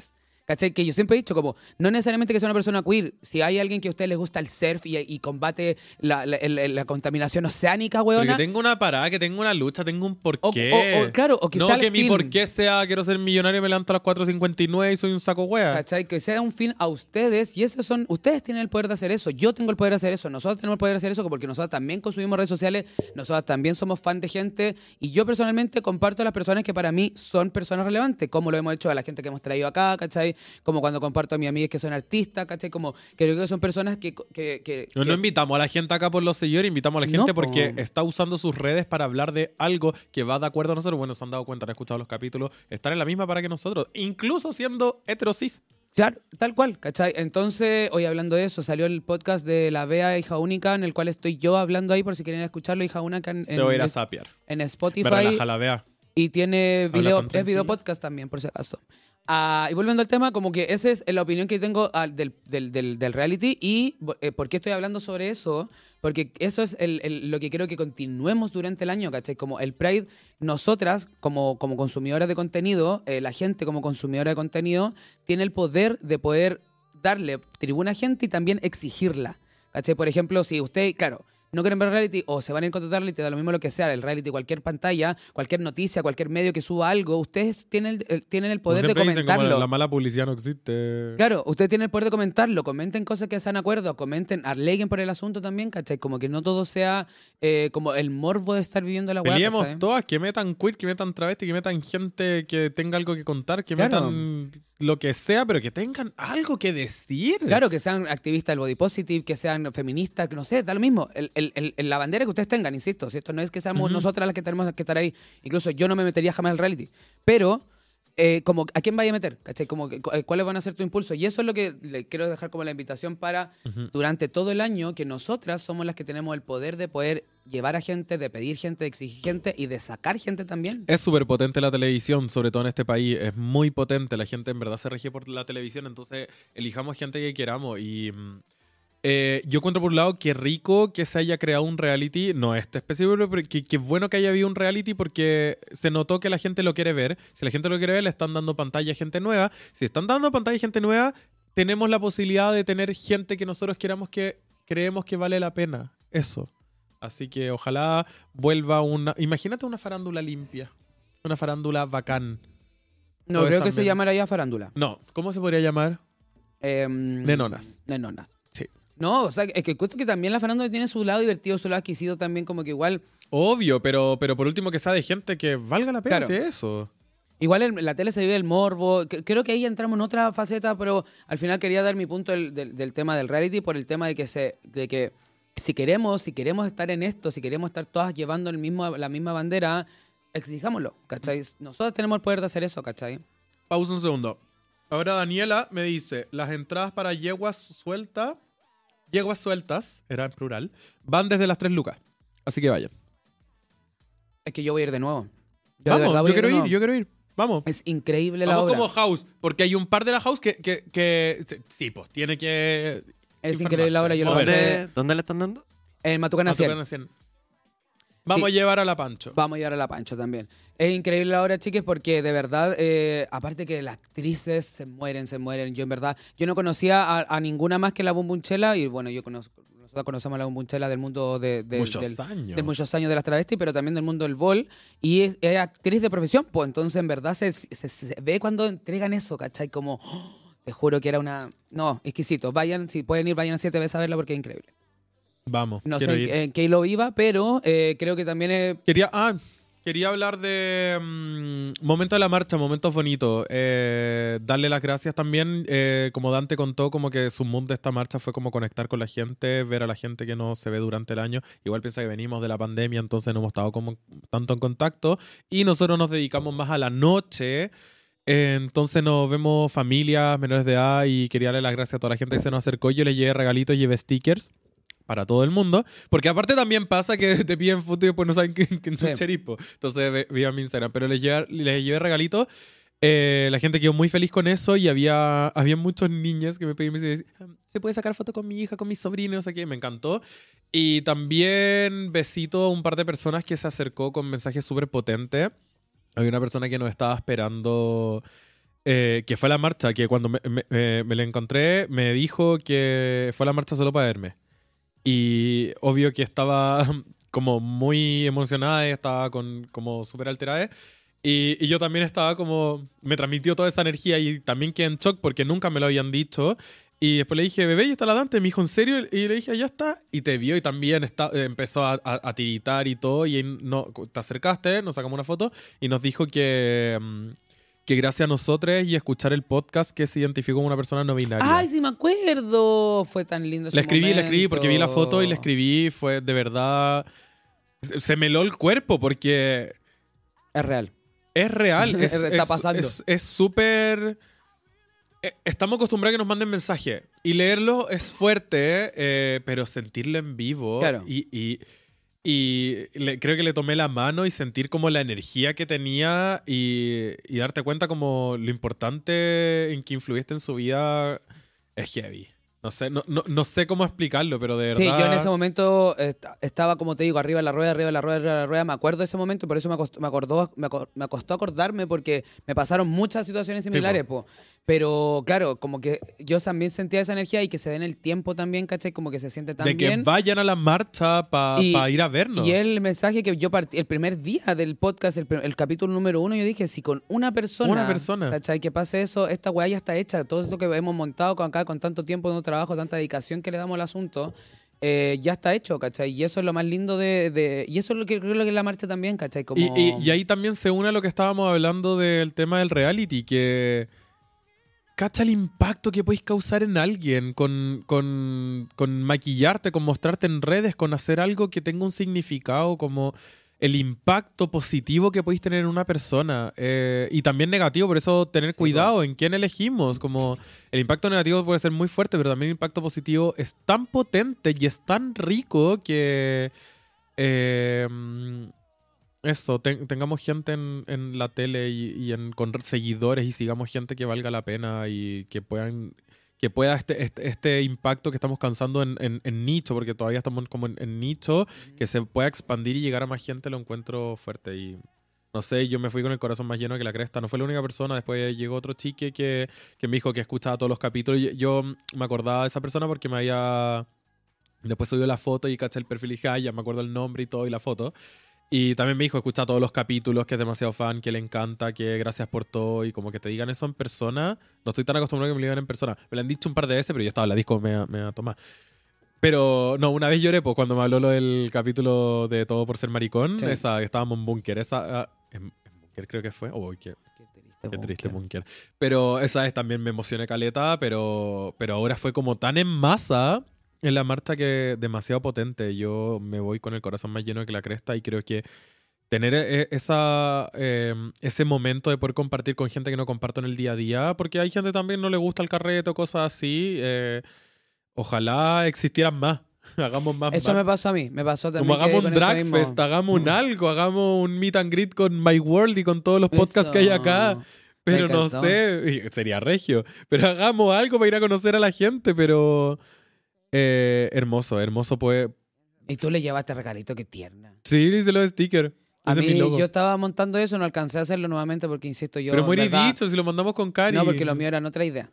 ¿Cachai? Que yo siempre he dicho, como, no necesariamente que sea una persona queer. Si hay alguien que a ustedes les gusta el surf y, y combate la, la, la, la contaminación oceánica, Pero weona. que tenga una parada, que tenga una lucha, tenga un O, porqué. o- o, claro, o que no sea el que mi fin. porqué sea quiero ser millonario y me levanto a las cuatro cincuenta y nueve y soy un saco wea. ¿Cachai? Que sea un fin a ustedes y esos son, ustedes tienen el poder de hacer eso, yo tengo el poder de hacer eso, nosotros tenemos el poder de hacer eso porque nosotros también consumimos redes sociales, nosotros también somos fan de gente y yo personalmente comparto a las personas que para mí son personas relevantes, como lo hemos hecho a la gente que hemos traído acá, ¿cachai? Como cuando comparto a mis amigas que son artistas, ¿cachai? Como creo que son personas que... que, que, No, que- no invitamos a la gente acá por los seguidores, invitamos a la gente No, po. porque está usando sus redes para hablar de algo que va de acuerdo a nosotros. Bueno, se han dado cuenta, han escuchado los capítulos, están en la misma para que nosotros, incluso siendo heterosis. Claro, tal cual, ¿cachai? Entonces, hoy hablando de eso, salió el podcast de La Bea, hija única, en el cual estoy yo hablando ahí, por si quieren escucharlo, hija única en, Te voy a ir a en, sapiar. en Me Spotify. relaja la vea. Y tiene Habla video, tan es tranquila. video podcast también, por si acaso. Ah, y volviendo al tema, como que esa es la opinión que tengo ah, del, del, del, del reality. ¿Y eh, por qué estoy hablando sobre eso? Porque eso es el, el- lo que quiero que continuemos durante el año, ¿cachai? Como el Pride, nosotras, como, como consumidoras de contenido, eh, la gente como consumidora de contenido, tiene el poder de poder darle tribuna a gente y también exigirla. ¿Cachai? Por ejemplo, si usted, claro, no quieren ver reality o se van a ir contra reality, da lo mismo lo que sea, el reality, cualquier pantalla, cualquier noticia, cualquier medio que suba algo, ustedes tienen el, el- tienen el poder de Siempre dicen como comentarlo. la mala publicidad no existe. Claro, ustedes tienen el poder de comentarlo, comenten cosas que sean de acuerdo, comenten, aleguen por el asunto también, ¿cachai? Como que no todo sea eh, como el morbo de estar viviendo la weá, Peleemos ¿cachai? todas, que metan queer, que metan travesti, que metan gente que tenga algo que contar, que Claro. metan lo que sea, pero que tengan algo que decir. Claro, que sean activistas del body positive, que sean feministas, que no sé, da lo mismo. El, el- el- el- la bandera que ustedes tengan, insisto, si esto no es que seamos Ujú. nosotras las que tenemos que estar ahí. Incluso yo no me metería jamás al reality. Pero, eh, como, ¿a quién vaya a meter? ¿Cachai? Como, que- cu- ¿cuáles van a ser tu impulso? Y eso es lo que le quiero dejar como la invitación para Ujú. durante todo el año, que nosotras somos las que tenemos el poder de poder llevar a gente, de pedir gente, de exigir gente y de sacar gente también. Es súper potente la televisión, sobre todo en este país. Es muy potente. La gente en verdad se rige por la televisión, entonces elijamos gente que queramos. Y mm, eh, yo encuentro por un lado que rico que se haya creado un reality, no este específico, pero que, que bueno que haya habido un reality porque se notó que la gente lo quiere ver. Si la gente lo quiere ver, le están dando pantalla a gente nueva. Si están dando pantalla a gente nueva, tenemos la posibilidad de tener gente que nosotros queramos que creemos que vale la pena. Eso. Así que ojalá vuelva una... Imagínate una farándula limpia. Una farándula bacán. No Todo creo eso que se ambiente. llamara ya farándula. No, ¿cómo se podría llamar? Em, Nenonas. Nenonas. Sí. No, o sea, es que cuento que también la farándula tiene su lado divertido, su lado exquisito también, como que igual... Obvio, pero, pero por último que sea de gente que valga la pena Claro. hacer eso. Igual en la tele se vive el morbo. C- Creo que ahí entramos en otra faceta, pero al final quería dar mi punto del, del- del tema del reality por el tema de que se, de que si queremos, si queremos estar en esto, si queremos estar todas llevando el mismo, la misma bandera, exijámoslo, ¿cachai? Nosotros tenemos el poder de hacer eso, ¿cachai? Pausa un segundo. Ahora Daniela me dice, las entradas para yeguas sueltas, yeguas sueltas, era en plural, van desde las tres lucas. Así que vayan. Es que yo voy a ir de nuevo. Yo de Vamos, verdad yo voy a quiero de ir, nuevo. yo quiero ir. Vamos. Es increíble la Vamos obra. como House, porque hay un par de la House que, que, que sí, pues tiene que... Es informarse, increíble la obra. Yo lo moverse. pasé ¿Dónde, ¿Dónde le están dando? en Matucana Matucana cien. cien. Vamos Sí. a llevar a la Pancho. Vamos a llevar a la Pancho también. Es increíble la obra, chiques, porque de verdad, eh, aparte que las actrices se mueren, se mueren. Yo en verdad, yo no conocía a, a ninguna más que la Bumbunchela y bueno, yo conozco, nosotros conocemos a la Bumbunchela del mundo de, de- Muchos del, años. de muchos años de las travestis, pero también del mundo del vol. Y es, es actriz de profesión, pues entonces en verdad se, se- se ve cuando entregan eso, ¿cachai? Como, oh, te juro que era una... No, exquisito. Vayan, si pueden ir, vayan a siete veces a verla porque es increíble. Vamos, No quiero sé ir. en, en qué hilo iba, pero eh, creo que también es... Quería, ah, quería hablar de mm, momento de la marcha, momentos bonitos. Eh, darle las gracias también, eh, como Dante contó, como que su mood de esta marcha fue como conectar con la gente, ver a la gente que no se ve durante el año. Igual piensa que venimos de la pandemia, entonces no hemos estado como tanto en contacto. Y nosotros nos dedicamos más a la noche. Eh, entonces nos vemos familias menores de edad y quería darle las gracias a toda la gente que se nos acercó. Yo le llevé regalitos, llevé stickers para todo el mundo, porque aparte también pasa que te piden fotos y después no saben que, que no Sí. es cherispo. Entonces ve- vi a mi Instagram, pero les llevé, les llevé regalitos. Eh, la gente quedó muy feliz con eso y había, había muchos niños que me pedían, me decían, ¿se puede sacar foto con mi hija, con mi sobrino? No sé qué, me encantó. Y también besito a un par de personas que se acercó con mensajes súper potentes. Había una persona que nos estaba esperando eh, que fue a la marcha, que cuando me, me, me, me la encontré me dijo que fue a la marcha solo para verme. Y obvio que estaba como muy emocionada, estaba con, como súper alterada. Y, y yo también estaba como... Me transmitió toda esa energía y también quedé en shock porque nunca me lo habían dicho. Y después le dije, bebé, ¿y está la Dante? Me dijo, ¿en serio? Y le dije, ya está. Y te vio y también está, empezó a, a, a tiritar y todo. Y no, te acercaste, nos sacamos una foto y nos dijo que... Um, que gracias a nosotros y escuchar el podcast que se identificó como una persona no binaria. ¡Ay, sí me acuerdo! Fue tan lindo ese Le escribí, momento. le escribí porque vi la foto y le escribí. Fue de verdad... Se me heló el cuerpo porque... Es real. Es real. Es, Está pasando. Es súper... Estamos acostumbrados a que nos manden mensajes. Y leerlo es fuerte, eh, pero sentirlo en vivo... Claro. Y... y Y le, creo que le tomé la mano y sentir como la energía que tenía y, y darte cuenta como lo importante en que influiste en su vida es heavy. No sé, no, no, no sé cómo explicarlo, pero de verdad... Sí, yo en ese momento est estaba, como te digo, arriba de la rueda, arriba de la rueda, arriba de la rueda. Me acuerdo de ese momento, por eso me, acostó, me, acordó, me, acor me costó acordarme porque me pasaron muchas situaciones similares, sí, po. Po. Pero claro, como que yo también sentía esa energía y que se den el tiempo también, ¿cachai? Como que se siente tan bien. De que bien. Vayan a la marcha para pa ir a vernos. Y el mensaje que yo partí, el primer día del podcast, el, el capítulo número uno, yo dije, si con una persona, una persona, ¿cachai? Que pase eso, esta weá ya está hecha. Todo esto que hemos montado con acá, con tanto tiempo de trabajo, tanta dedicación que le damos al asunto, eh, ya está hecho, ¿cachai? Y eso es lo más lindo de... de y eso es lo que creo que es la marcha también, ¿cachai? Como... Y, y, y ahí también se une a lo que estábamos hablando del tema del reality, que... Cacha el impacto que podéis causar en alguien con, con, con maquillarte, con mostrarte en redes, con hacer algo que tenga un significado, como el impacto positivo que podéis tener en una persona. Eh, y también negativo, por eso tener cuidado en quién elegimos. Como el impacto negativo puede ser muy fuerte, pero también el impacto positivo es tan potente y es tan rico que... Eh, Eso, ten, tengamos gente en, en la tele y, y en, con seguidores y sigamos gente que valga la pena y que puedan que pueda este, este, este impacto que estamos causando en, en, en nicho, porque todavía estamos como en, en nicho, uh-huh. que se pueda expandir y llegar a más gente, lo encuentro fuerte. Y no sé, yo me fui con el corazón más lleno que la cresta. No fue la única persona, después llegó otro chique que, que me dijo que escuchaba todos los capítulos. Y yo me acordaba de esa persona porque me había... Después subió la foto y caché el perfil y dije, ah, ya me acuerdo el nombre y todo y la foto. Y también me dijo, escucha todos los capítulos, que es demasiado fan, que le encanta, que gracias por todo. Y como que te digan eso en persona. No estoy tan acostumbrado a que me lo digan en persona. Me lo han dicho un par de veces, pero yo estaba en la disco, me, me va a tomar. Pero no, una vez lloré pues, cuando me habló lo del capítulo de Todo por ser maricón. Sí. Esa, estábamos en búnker. Esa, uh, en, en búnker creo que fue. Oh, qué, qué triste, qué triste búnker. Pero esa vez también me emocioné caleta, pero, pero ahora fue como tan en masa... En la marcha que demasiado potente. Yo me voy con el corazón más lleno que la cresta y creo que tener esa, eh, ese momento de poder compartir con gente que no comparto en el día a día, porque hay gente también no le gusta el carrete o cosas así, eh, ojalá existieran más. Hagamos más. Eso más. me pasó a mí, me pasó también. Como hagamos un drag fest, hagamos un algo, hagamos un meet and greet con My World y con todos los podcasts eso. que hay acá. Pero no sé, sería regio. Pero hagamos algo para ir a conocer a la gente, pero... Eh, hermoso, hermoso puede... Y tú le llevaste regalito, qué tierna. Sí, hice los stickers. A mí, yo estaba montando eso, no alcancé a hacerlo nuevamente porque, insisto, yo... Pero muy dicho, si lo mandamos con Cari. No, porque lo mío era otra idea.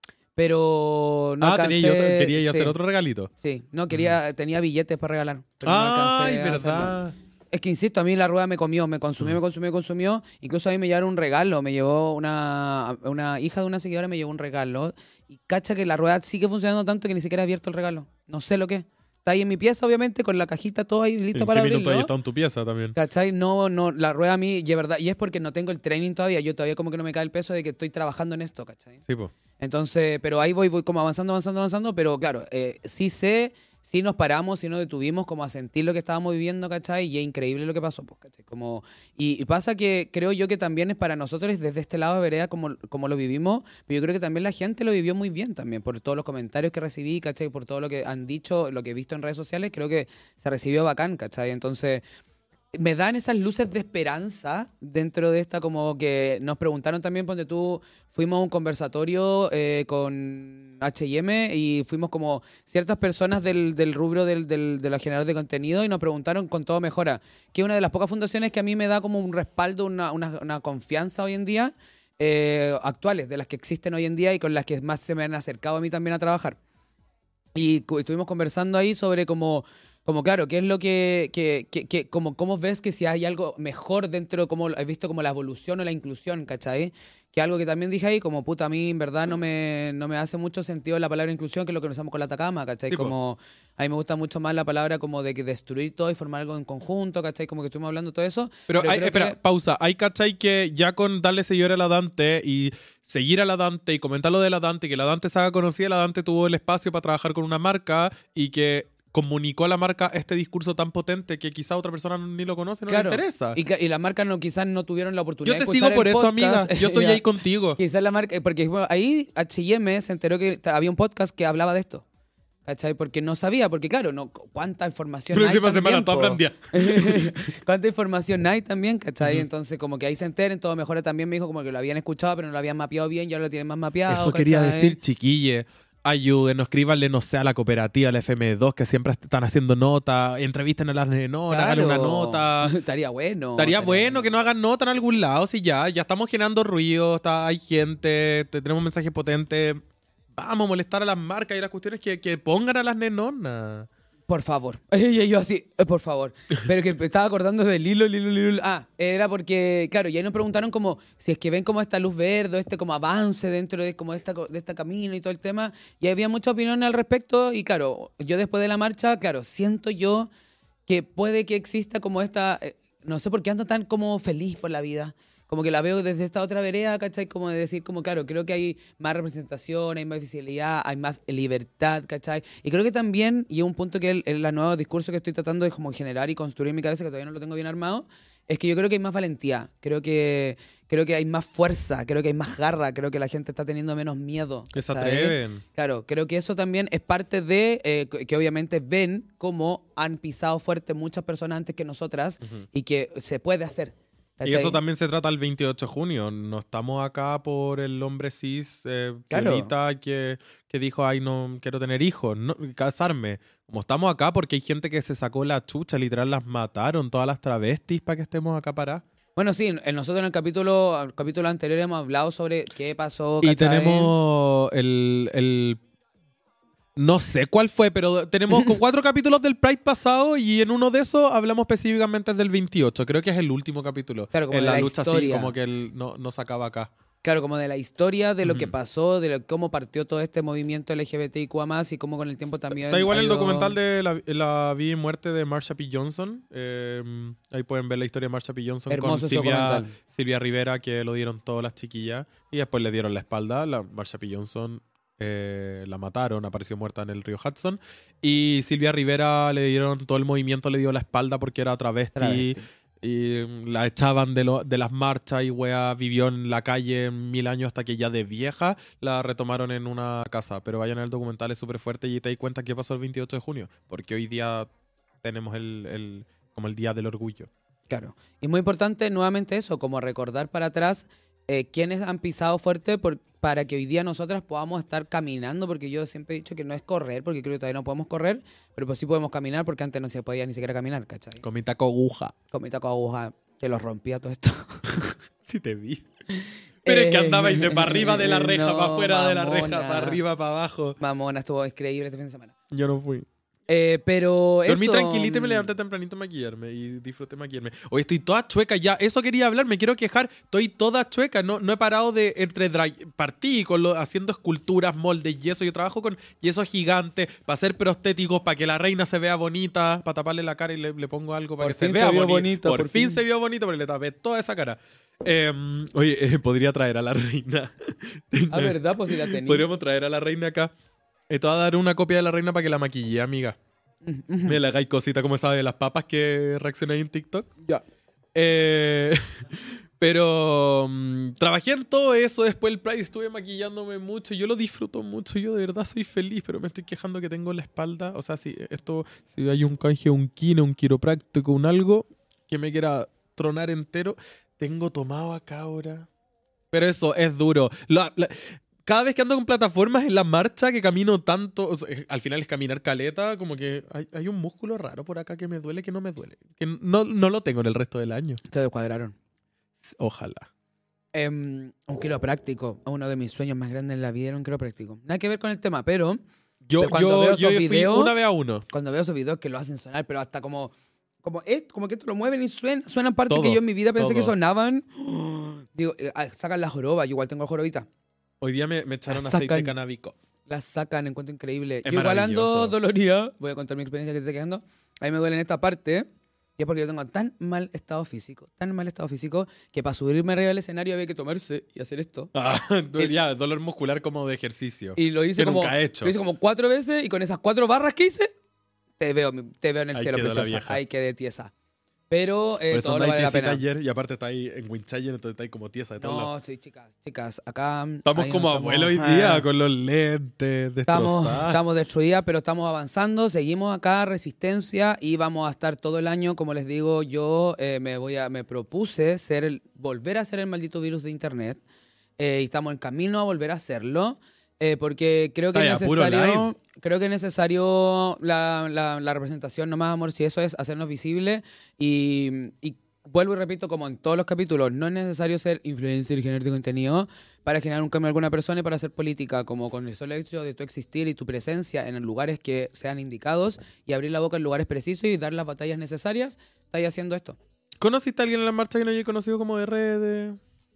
Pero no ah, alcancé... Tenía yo, quería sí. hacer otro regalito. Sí, no, quería, mm. tenía billetes para regalar. Pero ah, no alcancé es verdad. Hacerlo. Es que, insisto, a mí la rueda me comió, me consumió, mm. me consumió, me consumió. Incluso a mí me llevaron un regalo. Me llevó una, una hija de una seguidora, me llevó un regalo. Y cacha que la rueda sigue funcionando tanto que ni siquiera he abierto el regalo. No sé lo que es. Está ahí en mi pieza, obviamente, con la cajita todo ahí lista para abrirlo. ¿En qué minuto ahí está en tu pieza también? ¿Cachai? No, no, la rueda a mí, y es verdad, y es porque no tengo el training todavía. Yo todavía como que no me cae el peso de que estoy trabajando en esto, ¿cachai? Sí, pues. Entonces, pero ahí voy, voy como avanzando, avanzando, avanzando. Pero claro, eh, sí sé... Sí nos paramos, sí nos detuvimos como a sentir lo que estábamos viviendo, ¿cachai? Y es increíble lo que pasó, pues, ¿cachai? Como, y, y pasa que creo yo que también es para nosotros desde este lado de vereda como, como lo vivimos, pero yo creo que también la gente lo vivió muy bien también, por todos los comentarios que recibí, ¿cachai? Por todo lo que han dicho, lo que he visto en redes sociales, creo que se recibió bacán, ¿cachai? Entonces... me dan esas luces de esperanza dentro de esta, como que nos preguntaron también, ponte tú, fuimos a un conversatorio eh, con H y M y fuimos como ciertas personas del, del rubro del, del, de los generadores de contenido y nos preguntaron con todo mejora, que es una de las pocas fundaciones que a mí me da como un respaldo, una, una, una confianza hoy en día, eh, actuales, de las que existen hoy en día y con las que más se me han acercado a mí también a trabajar. Y cu- estuvimos conversando ahí sobre como, como claro, qué es lo que, que, que, que- como, cómo ves que si hay algo mejor dentro, como has visto como la evolución o la inclusión, ¿cachai? Que algo que también dije ahí, como puta, a mí en verdad no me, no me hace mucho sentido la palabra inclusión, que es lo que usamos con la Atacama, ¿cachai? Sí, po. Como, a mí me gusta mucho más la palabra como de que destruir todo y formar algo en conjunto, ¿cachai? Como que estuvimos hablando de todo eso. Pero, hay, creo espera, que- pausa. Hay, ¿cachai? Que ya con darle seguidor a la Dante y seguir a la Dante y comentar lo de la Dante, que la Dante se haga conocida, la Dante tuvo el espacio para trabajar con una marca y que comunicó a la marca este discurso tan potente que quizá otra persona ni lo conoce, no claro, le interesa. y, ca- y las marcas no, quizás no tuvieron la oportunidad Yo de te escuchar sigo por el eso, amiga. podcast. Yo estoy Ya. ahí contigo. Quizás la marca, porque bueno, ahí H y M se enteró que ta- había un podcast que hablaba de esto. ¿Cachai? Porque no sabía, porque claro, no, cuánta información hay Próxima semana, también, toda po. prendida. Cuánta información hay también, ¿cachai? Ujú. Entonces como que ahí se enteren, todo mejora también me dijo como que lo habían escuchado, pero no lo habían mapeado bien y ahora lo tienen más mapeado. Eso quería ¿cachai? decir, chiquille. Ayúdenos, escríbanle, no sé, a la cooperativa, a la F M dos, que siempre están haciendo nota, entrevisten a las nenonas, háganle una Claro. nota. Estaría bueno. Estaría bueno que no hagan nota en algún lado, si ya, ya estamos generando ruido, está, hay gente, te- tenemos mensajes potentes. Vamos a molestar a las marcas y las cuestiones que, que pongan a las nenonas. Por favor. Y yo así, eh, por favor. Pero que me estaba acordando de Lilo, Lilo, Lilo. Ah, era porque, claro, y ahí nos preguntaron como si es que ven como esta luz verde, este como avance dentro de como esta, co- de este camino y todo el tema. Y había mucha opinión al respecto. Y claro, yo después de la marcha, claro, siento yo que puede que exista como esta, eh, no sé por qué ando tan como feliz por la vida. Como que la veo desde esta otra vereda, ¿cachai? Como de decir, como claro, creo que hay más representación, hay más visibilidad, hay más libertad, ¿cachai? Y creo que también, y es un punto que el, el nuevo discurso que estoy tratando de como generar y construir en mi cabeza, que todavía no lo tengo bien armado, es que yo creo que hay más valentía, creo que, creo que hay más fuerza, creo que hay más garra, creo que la gente está teniendo menos miedo. Que se ¿cachai? atreven. Claro, creo que eso también es parte de eh, que que obviamente ven cómo han pisado fuerte muchas personas antes que nosotras Ujú. y que se puede hacer. Y ¿cachai? eso también se trata el veintiocho de junio. No estamos acá por el hombre cis eh, Claro. piolita que, que dijo, ay, no quiero tener hijos, no, casarme. Como estamos acá porque hay gente que se sacó la chucha, literal las mataron, todas las travestis para que estemos acá paradas. Bueno, sí, en- nosotros en el capítulo, el capítulo anterior hemos hablado sobre qué pasó. Y ¿cachai? tenemos el, el... No sé cuál fue, pero tenemos con cuatro capítulos del Pride pasado y en uno de esos hablamos específicamente del veintiocho. Creo que es el último capítulo. Claro, como en de la, la lucha así, historia. como que él no, no sacaba acá. Claro, como de la historia, de lo que Ujú. pasó, de lo- cómo partió todo este movimiento L G B T I Q A más, y cómo con el tiempo también. Está igual ha el ido- documental de la, la vida y muerte de Marsha P. Johnson. Eh, ahí pueden ver la historia de Marsha P. Johnson Hermoso con ese Silvia, documental. Silvia Rivera, que lo dieron todas las chiquillas. Y después le dieron la espalda. La Marsha P. Johnson eh, la mataron, apareció muerta en el río Hudson. Y Silvia Rivera le dieron todo el movimiento, le dio la espalda porque era travesti. Travesti. Y la echaban de, lo- de las marchas y wea vivió en la calle mil años hasta que ya de vieja la retomaron en una casa. Pero vayan al documental, es súper fuerte y te das cuenta qué pasó el veintiocho de junio. Porque hoy día tenemos el, el- como el Día del Orgullo. Claro. Y muy importante, nuevamente eso, como recordar para atrás eh, quiénes han pisado fuerte por- para que hoy día nosotras podamos estar caminando, porque yo siempre he dicho que no es correr, porque creo que todavía no podemos correr, pero pues sí podemos caminar, porque antes no se podía ni siquiera caminar, ¿cachai? Con mi taco aguja. Con mi taco de aguja, que los rompía todo esto. Sí te vi. Pero es que Eh, andabais de para arriba de la reja, no, para afuera de la reja, mamona. para arriba, para abajo. Mamona, estuvo increíble este fin de semana. Yo no fui. Eh, pero Dormí eso, tranquilito y me mm, levanté tempranito a maquillarme y disfruté maquillarme. Hoy estoy toda chueca ya. Eso quería hablar, me quiero quejar. Estoy toda chueca. No, no he parado de entre drag- partí con lo, haciendo esculturas, moldes, yeso. Yo trabajo con yeso gigante para hacer prostéticos, para que la reina se vea bonita, para taparle la cara y le, le pongo algo para Por que se fin vea se vio boni- bonita, Por, por fin, fin. se vio bonito, pero le tapé toda esa cara. Eh, oye, eh, podría traer a la reina. Ah, ¿verdad? Pues si la tenía. Podríamos traer a la reina acá. Eh, te voy a dar una copia de la reina para que la maquille, amiga. Me le hagáis cosita como esa de las papas que reaccionáis en TikTok. Ya. Eh, pero mm, trabajé en todo eso. Después del Pride estuve maquillándome mucho. Yo lo disfruto mucho. Yo de verdad soy feliz, pero me estoy quejando que tengo la espalda. O sea, si esto, si hay un canje, un kine, un quiropráctico, un algo que me quiera tronar entero, tengo tomado acá ahora. Pero eso es duro. La- la- cada vez que ando con plataformas en la marcha, que camino tanto, o sea, al final es caminar caleta, como que hay, hay un músculo raro por acá que me duele, que no me duele. Que no, no lo tengo en el resto del año. Te descuadraron. Ojalá. em, un quiropráctico. Uno de mis sueños más grandes en la vida era un quiropráctico. Nada que ver con el tema, pero Yo, cuando yo, veo yo esos fui videos- una vez a uno. cuando veo esos videos que lo hacen sonar, pero hasta como... Como, es, como que esto lo mueven y suenan, suenan partes Todo, que yo en mi vida pensé que todo. sonaban. Digo, eh, ah, sacan la joroba, yo igual tengo jorobita. Hoy día me, me echaron La aceite sacan. canábico. Las sacan, encuentro increíble. Es Yo igual ando maravilloso. dolorida. Voy a contar mi experiencia que te estoy quedando. A mí me duele en esta parte. Y es porque yo tengo tan mal estado físico, tan mal estado físico, que para subirme arriba del escenario había que tomarse y hacer esto. Ah, ya, dolor muscular como de ejercicio. Y lo hice Que como nunca he hecho. lo hice como cuatro veces y con esas cuatro barras que hice, te veo, te veo en el Ahí cielo, quedó la preciosa. vieja. Ahí quedé tiesa. Pero eh, Por eso todo lo andáis vale la tiesita pena. ayer y aparte está ahí en Winchayen, entonces está ahí como tiesa de todos lados. No, sí, chicas, chicas, acá... Estamos ahí no como estamos, abuelos hoy eh, día con los lentes Estamos, destrozados. estamos destruidas, pero estamos avanzando. Seguimos acá, resistencia, y vamos a estar todo el año. Como les digo, yo eh, me voy a, me propuse ser el, volver a ser el maldito virus de internet. Eh, y estamos en camino a volver a hacerlo. eh, porque creo que Ah, es ya, puro necesario. live. Creo que es necesario la, la, la representación, no más amor, si eso es hacernos visibles. Y, y vuelvo y repito, como en todos los capítulos, no es necesario ser influencer y generar contenido para generar un cambio en alguna persona y para hacer política, como con el solo hecho de tu existir y tu presencia en lugares que sean indicados y abrir la boca en lugares precisos y dar las batallas necesarias, estáis haciendo esto. ¿Conociste a alguien en la marcha que no haya conocido como de redes?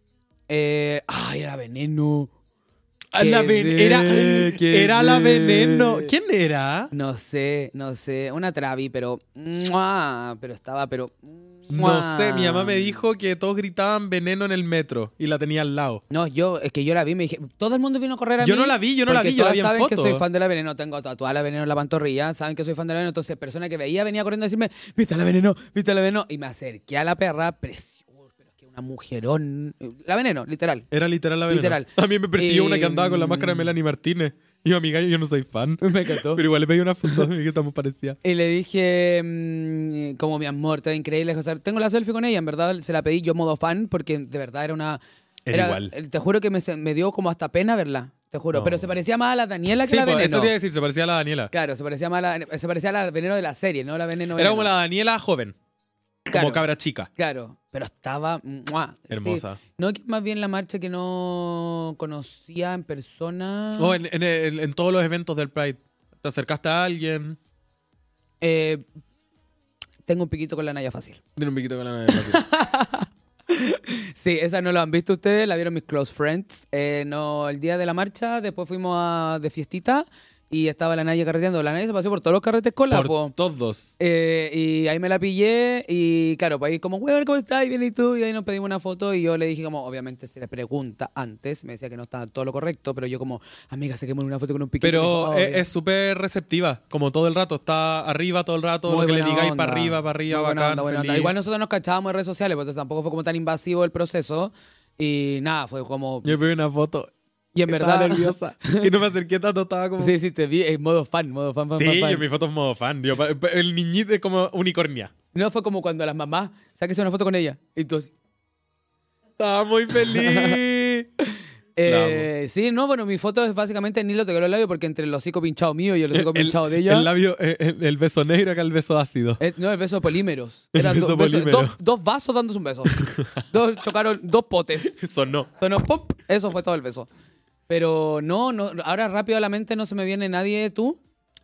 Eh, ¡Ay, era veneno! Ah, la Qué ven- de- era qué era la de- veneno. ¿Quién era? No sé, no sé. Una travi, pero... ¡mua! Pero estaba, pero... No sé, mi mamá me dijo que todos gritaban veneno en el metro y la tenía al lado. No, yo, es que yo la vi, me dije, todo el mundo vino a correr a Yo mí. no la vi, yo no la porque vi, yo la todas vi en saben que fotos. soy fan de la Veneno, tengo tatuada la Veneno en la pantorrilla, saben que soy fan de la Veneno, entonces persona que veía venía corriendo a decirme, ¿viste la Veneno? ¿Viste la Veneno? Y me acerqué a la perra, preciosa, pero es que una mujerón. La Veneno, literal. Era literal la veneno. Literal. A mí me persiguió Eh, una que andaba con la máscara de Melanie Martínez. Y yo, amiga, yo no soy fan. Me encantó. Pero igual le pedí una foto y que estamos parecidas. Y le dije, mm, como mi amor, te increíble. O sea, tengo la selfie con ella, en verdad se la pedí yo modo fan, porque de verdad era una... Era igual. Te juro que me, se- me dio como hasta pena verla, te juro. No. Pero se parecía más a la Daniela que Sí, la pues, Veneno. eso te iba a decir, se parecía a la Daniela. Claro, se parecía, más a la, se parecía a la Veneno de la serie, no la Veneno. Era Veneno. como la Daniela joven. Claro. Como cabra chica. Claro, pero estaba... ¡mua! Sí. Hermosa. No, que más bien la marcha que no conocía en persona. Oh, en, en- en- en todos los eventos del Pride. ¿Te acercaste a alguien? Eh, tengo un piquito con la Naya Fácil. Tiene un piquito con la nave fácil. Sí, esa no la han visto ustedes, la vieron mis close friends. Eh, no, el día de la marcha, después fuimos a, de fiestita y estaba la Naya carreteando. La Naya se pasó por todos los carretes con la Por po. todos. Eh, y ahí me la pillé y claro, pues ahí como, weón, ¿cómo estás? Y bien, ¿y tú? Y ahí nos pedimos una foto y yo le dije como, obviamente se le pregunta antes, me decía que no estaba todo lo correcto, pero yo como, amiga, saquemos una foto con un piquito. Pero Y dijo, es "Obvio". es súper receptiva. Como todo el rato. Está arriba todo el rato. Muy lo que le buena digáis onda. para arriba, para arriba, Muy buena bacán, onda, buena onda. feliz. Igual nosotros nos cachábamos en redes sociales, pues entonces tampoco fue como tan invasivo el proceso. Y nada, fue como... Yo vi una foto. Y en Estaba verdad... nerviosa. Y no me acerqué tanto, estaba como... Sí, sí, te vi en modo fan, modo fan, fan, Sí, fan, fan. yo mi foto es modo fan. Yo, pa- pa- el niñito es como unicornia. No, fue como cuando las mamás, sáquese una foto con ella. Y tú, Estaba muy feliz. eh, sí, no, bueno, mi foto es básicamente ni lo toqué los labios porque entre el hocico pinchado mío y el hocico el, pinchado de ella... el labio, eh, el, el beso negro acá el beso ácido. eh, no, el beso de polímeros. El Eran beso dos, besos- polímero. dos, dos vasos dándose un beso. dos, chocaron dos potes. Eso no. Sonó pop, eso fue todo el beso. Pero no, no, ahora rápido a la mente no se me viene nadie, ¿tú?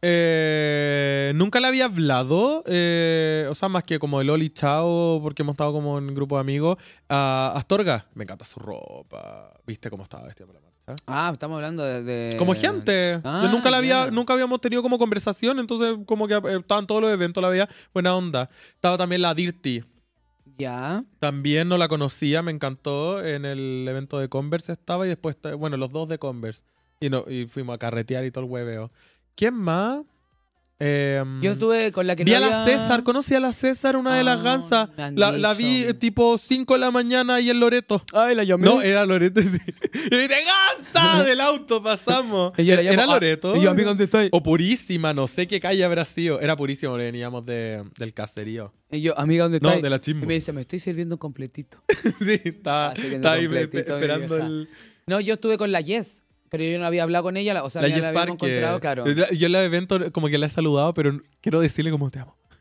Eh, nunca le había hablado, eh, o sea, más que como el Oli Chao, porque hemos estado como en grupo de amigos. A Astorga, me encanta su ropa. ¿Viste cómo estaba vestida para la marcha? Ah, estamos hablando de... de- Como gente. Ah, Yo nunca la había, ya. nunca habíamos tenido como conversación, entonces como que eh, estaban todos los eventos, la veía buena onda. Estaba también la Dirty. Ya. También no la conocía, me encantó. En el evento de Converse estaba y después, ta- bueno, los dos de Converse. Y, no, y fuimos a carretear y todo el hueveo. ¿Quién más? Eh, Yo estuve con la que vi no a la había- César, conocí a la César, una de las Ah, gansas. me han La, la vi dicho. eh, tipo cinco de la mañana ahí en Loreto. Ay, la llamé. No, era Loreto. Sí. Y dije, ¡gansa! Del auto pasamos. Y yo la llamo, ¿Era ah, Loreto? y yo, amiga, ¿dónde estoy? O Purísima, no sé qué calle habrá sido. Era Purísima, porque veníamos de, del caserío. Y yo, amiga, ¿dónde No, estás? de la Y chismo. me dice, me estoy sirviendo completito. Sí, estaba, Ah, sirviendo estaba ahí pe- completito, mi esperando vieja. el... No, yo estuve con la Yes, pero yo no había hablado con ella, la- o sea, La ya Jess la habíamos Parker. encontrado, claro. Yo en el evento como que la he saludado, pero quiero decirle como te amo.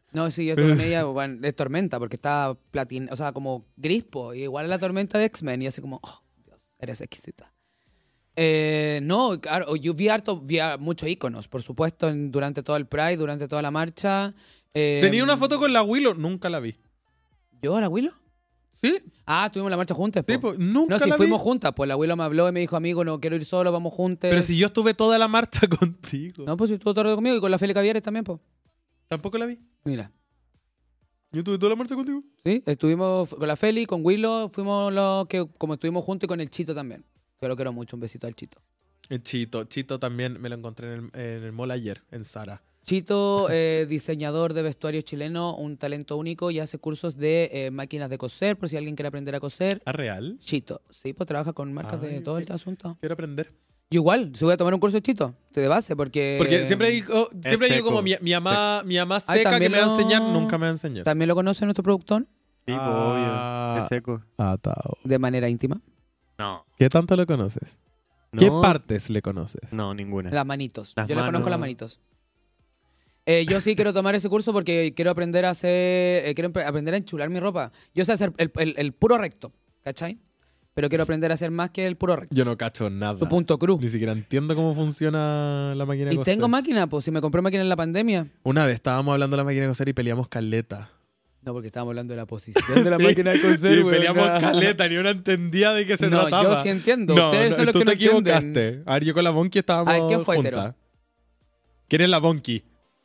No, sí, yo estoy con ella, bueno, es tormenta, porque está platina, o sea, como grispo, igual a la tormenta de X-Men, y así como, oh, Dios, eres exquisita. Eh, no, claro, yo vi harto, vi a muchos íconos, por supuesto, en- durante todo el Pride, durante toda la marcha. Eh, Tenía una foto con la Willow, nunca la vi. ¿Yo, la Willow? ¿Sí? Ah, tuvimos la marcha juntas, Sí, po. pues nunca No, si la fuimos vi. juntas, pues la Willow me habló y me dijo, amigo, no quiero ir solo, vamos juntos. Pero si yo estuve toda la marcha contigo. No, pues si estuvo todo el rato conmigo y con la Feli Cavieres también, pues. Tampoco la vi. Mira. Yo estuve toda la marcha contigo. Sí, estuvimos con la Feli, con Willow, fuimos los que, como estuvimos juntos y con el Chito también. Yo lo quiero mucho, un besito al Chito. El Chito. Chito también me lo encontré en el, en el mall ayer, en Zara. Chito, eh, diseñador de vestuario chileno, un talento único y hace cursos de eh, máquinas de coser, por si alguien quiere aprender a coser. ¿Ah, real? Chito, sí, pues trabaja con marcas Ay, de todo el qué- asunto. Quiero aprender. Yo igual, si voy a tomar un curso de Chito, de base, porque... Porque siempre digo, siempre digo seco. como mi, mi mamá, mi mamá Ay, seca que también me va a lo- enseñar, nunca me va a enseñar. ¿También lo conoce nuestro productor? Sí, pues, Ah. obvio. Es seco. Atao. De manera íntima. No. ¿Qué tanto lo conoces? ¿Qué No, partes le conoces? No, ninguna. Las manitos. Las Yo le conozco manos. las manitos. Eh, yo sí quiero tomar ese curso porque quiero aprender a hacer, eh, quiero empe- aprender a enchular mi ropa. Yo sé hacer el, el- el puro recto, ¿cachai? Pero quiero aprender a hacer más que el puro recto. Yo no cacho nada. Su punto cruz. Ni siquiera entiendo cómo funciona la máquina de Y coser. tengo máquina, pues si me compré máquina en la pandemia. Una vez estábamos hablando de la máquina de coser y peleamos caleta. No, porque estábamos hablando de la posición de la Sí, máquina de coser, y weón. peleamos caleta, ni una entendía de qué se No, trataba. yo sí entiendo. No, Ustedes no, son los tú que te no entienden. equivocaste. A ver, yo con la Bonky estábamos Ay, ¿quién fue juntas. hetero? ¿Quién es la Bonky?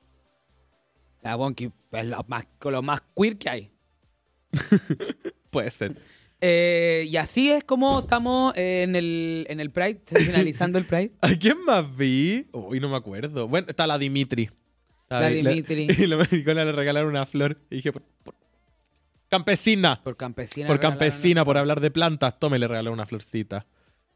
La Bonky es lo más, con lo más queer que hay. Puede ser. Eh, y así es como estamos eh, en el, en el Pride, finalizando el Pride. ¿A quién más vi? Uy, no me acuerdo. Bueno, está la Dimitri. La le- Dimitri. Y la americana le regalaron una flor. Y dije, por, por- campesina. Por campesina. Por regalaron campesina, una- por hablar de plantas. Tome, le regalaron una florcita.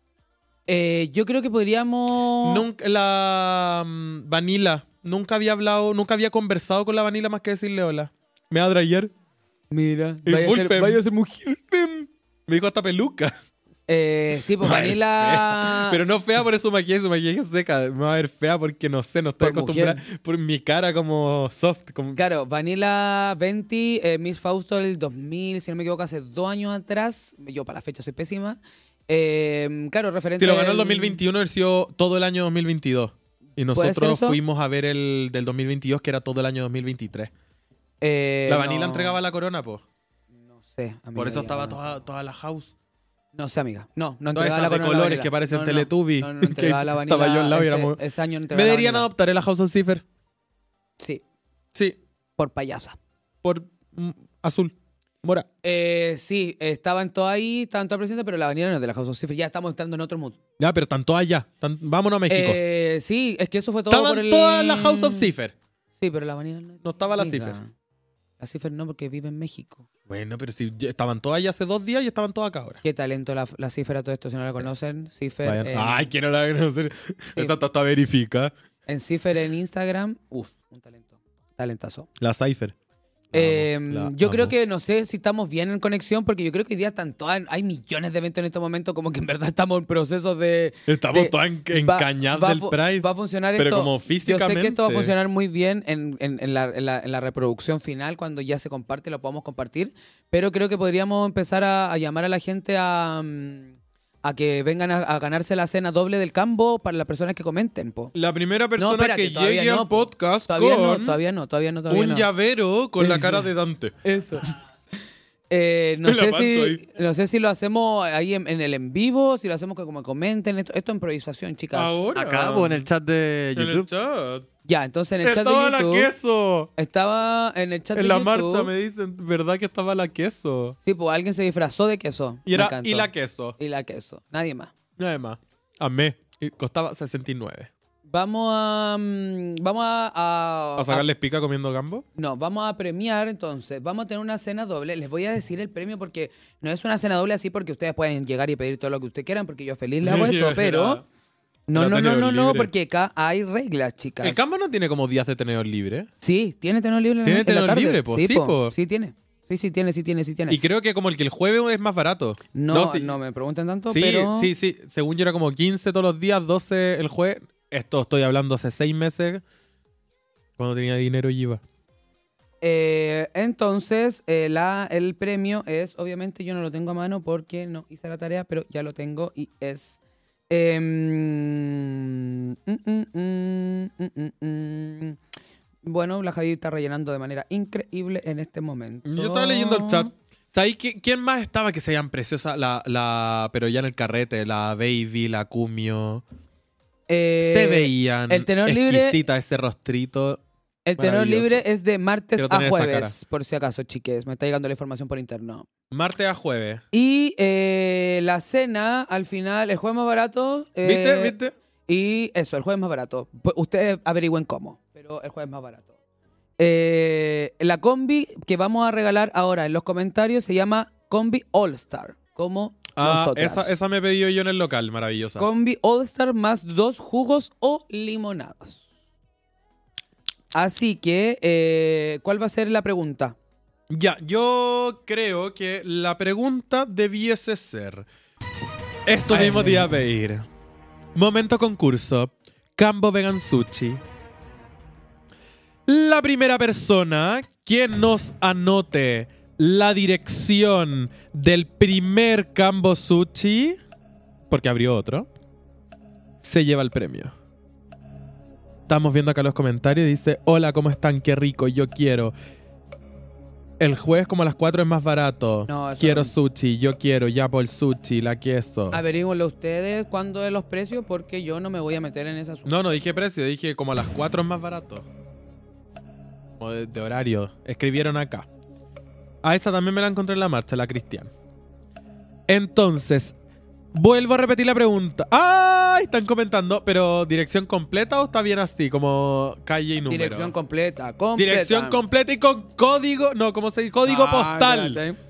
Eh, yo creo que podríamos... Nunca, la mm, Vanilla. Nunca había hablado, nunca había conversado con la Vanilla más que decirle hola. Me va a ayer. Mira, Y vaya a, full ser, fem. vaya a ser mujer. Fem. Me dijo hasta peluca. Eh, sí, pues Ay, Vanilla... Pero no fea por su maquillaje, su maquillaje es seca. Me va a ver fea porque no sé, no estoy Por acostumbrada. Por mi cara como soft. Como... Claro, Vanilla Venti, eh, Miss Fausto del dos mil, si no me equivoco, hace dos años atrás. Yo para la fecha soy pésima. Eh, claro, referente... Si lo ganó el al- dos mil veintiuno, él sido todo el año dos mil veintidós. Y ¿Puede ser nosotros eso? fuimos a ver el del dos mil veintidós, que era todo el año dos mil veintitrés. Eh, la Vanilla no- entregaba la corona, pues. No sé, amiga. Por eso ya estaba no- toda, toda la house. No sé, amiga. No, no Todas entregaba esas la de corona a la colores Vanilla. que parecen no, no, Teletubby. No, no, no entregaba Que la Vanilla. estaba yo al lado y ese, éramos- ese año no ¿Me entregaba la deberían Vanilla. adoptar en la House of Cipher? Sí, Sí, por payasa. por mm, azul. Mora. Eh, sí, estaban todos ahí, estaban todos presentes, pero la Vanilla no es de la House of Cipher. Ya estamos entrando en otro mood. Ya, pero están todas allá. Están- Vámonos a México. Eh, sí, es que eso fue todo Estaban por el... todas en la House of Cipher. Sí, pero la Vanilla no. No estaba la Amiga, Cipher. La Cipher no, porque vive en México. Bueno, pero si ya estaban todas allá hace dos días y estaban todas acá ahora. Qué talento la, la Cipher a todo esto, si no la conocen. Cipher Vayan- en, Ay, quiero la conocer. Esa está, está verifica. en Cipher en Instagram. Uf, un talento. Talentazo. La Cipher. La Eh, amo, la yo creo amo. que no sé si estamos bien en conexión, porque yo creo que hoy día están todas, hay millones de eventos en este momento, como que en verdad estamos en procesos de... Estamos de- todas en- va- encañadas va a del fu- Pride. Va a funcionar pero esto. como Yo sé físicamente. que esto va a funcionar muy bien en, en- en la, en la- en la reproducción final, cuando ya se comparte, lo podamos compartir. Pero creo que podríamos empezar a, a llamar a la gente a, mm, a que vengan a, a ganarse la cena doble del Cambo para las personas que comenten, po. La primera persona espérate, que todavía llegue no, al po. podcast Todavía no, con todavía no, todavía no, todavía un no. llavero con la cara de Dante. Eso. Eh, no, La sé pancho si, ahí. no sé si lo hacemos ahí en, en el en vivo, si lo hacemos que como comenten. Esto, esto es improvisación, chicas. Ahora. Acá, pues, en el chat de En el YouTube. chat. Ya, entonces en el chat de Estaba la YouTube. queso. Estaba en el chat En de la YouTube. marcha me dicen, ¿verdad que estaba la queso? Sí, pues alguien se disfrazó de queso. Y Me era encantó. y la queso. Y la queso. Nadie más. Nada más. Amé. Y costaba sesenta y nueve. Vamos a. mm, Vamos a. a- ¿A sacarles pica comiendo gambo? No, vamos a premiar entonces. Vamos a tener una cena doble. Les voy a decir el premio porque no es una cena doble así porque ustedes pueden llegar y pedir todo lo que ustedes quieran porque yo feliz les hago eso, pero. No, Era no, no, tenedor no, no, libre. porque acá hay reglas, chicas. El campo no tiene como días de tenedor libre. Sí, tiene tenedor libre en ¿Tiene la- en la tenedor tarde. libre, po? Sí, Sí, po. po. Sí, tiene. Sí, sí, tiene, sí, tiene, sí, tiene. Y creo que como el que el jueves es más barato. No, no, sí. me pregunten tanto, Sí, pero... sí, sí. Según yo era como quince todos los días, doce el jueves. Esto estoy hablando hace seis meses. Cuando tenía dinero y iba. Eh, entonces, eh, la, el premio es, obviamente yo no lo tengo a mano porque no hice la tarea, pero ya lo tengo y es... em, mm, mm, mm, mm, mm, mm. Bueno, la Javi está rellenando de manera increíble en este momento. Yo estaba leyendo el chat. ¿Sabéis qui- quién más estaba que se veían preciosa? La, la, pero ya en el carrete, la Baby, la Cumio. Eh, se veían el tenor libre- exquisita ese rostrito. El tenor Maravilloso. libre es de martes Quiero a tener esa cara. jueves, por si acaso, chiques. Me está llegando la información por interno. Martes a jueves. Y eh, la cena, al final, el jueves más barato. eh, ¿Viste? ¿Viste? Y eso, el jueves más barato. Pues ustedes averigüen cómo, pero el jueves más barato. Eh, la combi que vamos a regalar ahora en los comentarios se llama Combi All Star, como Ah, nosotras. esa, esa me pedí yo en el local, maravillosa. Combi All Star más dos jugos o limonadas. Así que, eh, ¿cuál va a ser la pregunta? Ya, yo creo que la pregunta debiese ser... Eso Ay. mismo te iba a pedir. Momento concurso. Cambo Vegan Sushi. La primera persona que nos anote la dirección del primer Cambo Sushi, porque abrió otro, se lleva el premio. Estamos viendo acá los comentarios. Dice, hola, ¿cómo están? Qué rico, yo quiero. El jueves como a las cuatro es más barato. No, eso quiero no. sushi, yo quiero ya por el sushi, la queso. Averíguenlo ustedes cuándo es los precios, porque yo no me voy a meter en esa asunto. No, no dije precio, dije como a las cuatro es más barato. Como de, de horario. Escribieron acá. A esta también me la encontré en la marcha, la Cristian. Entonces, vuelvo a repetir la pregunta. ¡Ay! Están comentando, pero ¿dirección completa o está bien así? Como calle y número. Dirección completa, completa. Dirección completa y con código. No, ¿cómo se dice? Código Ah, postal. espérate.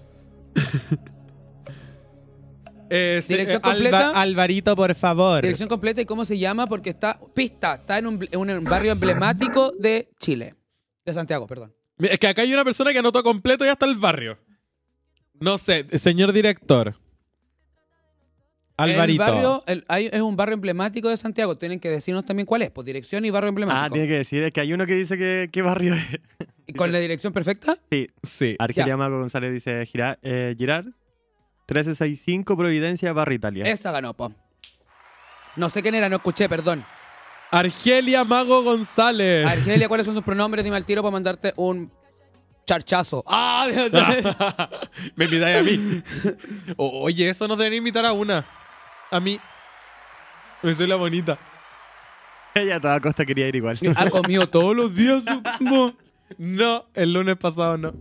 Eh, sí, Dirección eh, Alva- completa. Alvarito, por favor. Dirección completa y cómo se llama, porque está, pista, está en un, en un barrio emblemático de Chile. De Santiago, perdón. Es que acá hay una persona que anotó completo y hasta el barrio. No sé, señor director. Alvarito. El barrio el- hay- es un barrio emblemático de Santiago. Tienen que decirnos también cuál es. Pues dirección y barrio emblemático. Ah, tiene que decir, es que hay uno que dice que qué barrio es. ¿Y con la dirección perfecta? Sí, Sí. Argelia Ya. Mago González dice Gira, eh, Girard, trece sesenta y cinco Providencia, Barrio Italia. Esa ganó, po. No sé quién era, no escuché, perdón. Argelia Mago González. Argelia, ¿cuáles son tus pronombres? Dime al tiro para mandarte un charchazo. ¡Ah! Me invitáis a mí. O- oye, eso nos deben invitar a una. A mí. Yo soy la bonita. Ella a toda costa quería ir igual. Ha comido todos los días. No, no, el lunes pasado no.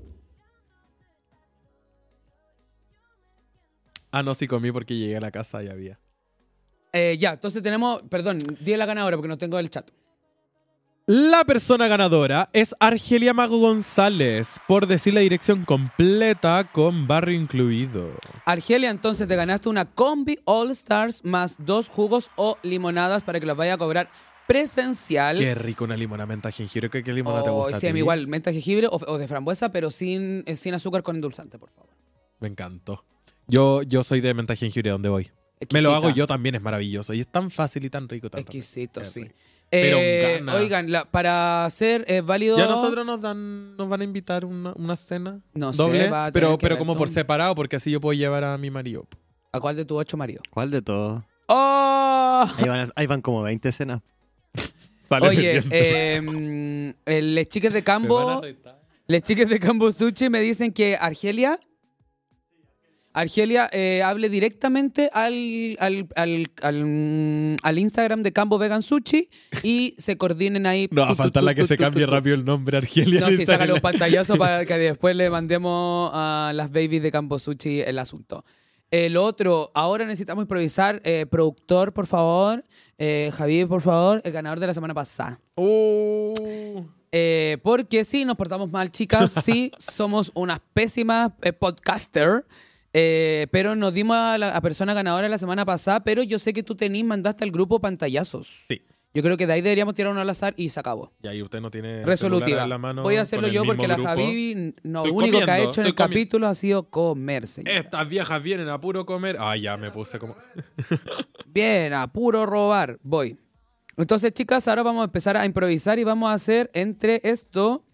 Ah, no, sí comí porque llegué a la casa y había. Eh, ya, entonces tenemos, perdón, di la ganadora porque no tengo el chat. La persona ganadora es Argelia Mago González, por decir la dirección completa con barrio incluido. Argelia, entonces te ganaste una combi All Stars más dos jugos o limonadas para que los vaya a cobrar presencial. Qué rico una limonada menta jengibre. ¿Qué, qué limonada te O, gusta a sí, a mí ti? igual, menta jengibre o, o de frambuesa, pero sin, eh, sin azúcar con endulzante, por favor. Me encantó. Yo, yo soy de menta jengibre donde voy. Me lo hago yo también, es maravilloso. Y es tan fácil y tan rico. Tan Exquisito, rápido. Qué sí. rico. Pero Eh, gana. oigan, la- para hacer eh, válido... Ya nosotros nos dan, nos van a invitar una, una cena No sé, doble, va a tener pero, que pero ver como tú. por separado, porque así yo puedo llevar a mi marido. ¿A cuál de tus ocho maridos? ¿Cuál de todos? ¡Oh! Ahí van, ahí van como veinte escenas. Sale Oye, perdiendo. eh, mm, el- les chiques de Me van a Cambo, retar. les chiques de Cambo Sushi me dicen que Argelia, Argelia eh, hable directamente al, al, al, al, mm, al Instagram de Cambo Vegan Sushi y se coordinen ahí. No, Tu, a tu, faltar tu, la que tu, se tu, cambie tu, tu. rápido el nombre, Argelia. No, en sí, sácale un Instagram. pantallazo para que después le mandemos a las babies de Cambo Sushi el asunto. El otro, ahora necesitamos improvisar. Eh, productor, por favor. Eh, Javier, por favor. El ganador de la semana pasada. Uh. Eh, porque sí, nos portamos mal, chicas. Sí, somos unas pésimas eh, podcaster. Eh, pero nos dimos a la a persona ganadora la semana pasada. Pero yo sé que tú tenís, mandaste al grupo pantallazos. Sí. Yo creo que de ahí deberíamos tirar uno al azar y se acabó. Y ahí usted no tiene Resolutiva. celular en la mano Voy a con hacerlo el yo mismo porque la grupo. Javi no, lo Estoy único que ha comiendo, hecho en el estoy comi- capítulo ha sido comer, señor. Estas viejas vienen a puro comer. Ah, ya me puse como... Bien, a puro robar. Voy. Entonces, chicas, ahora vamos a empezar a improvisar y vamos a hacer entre esto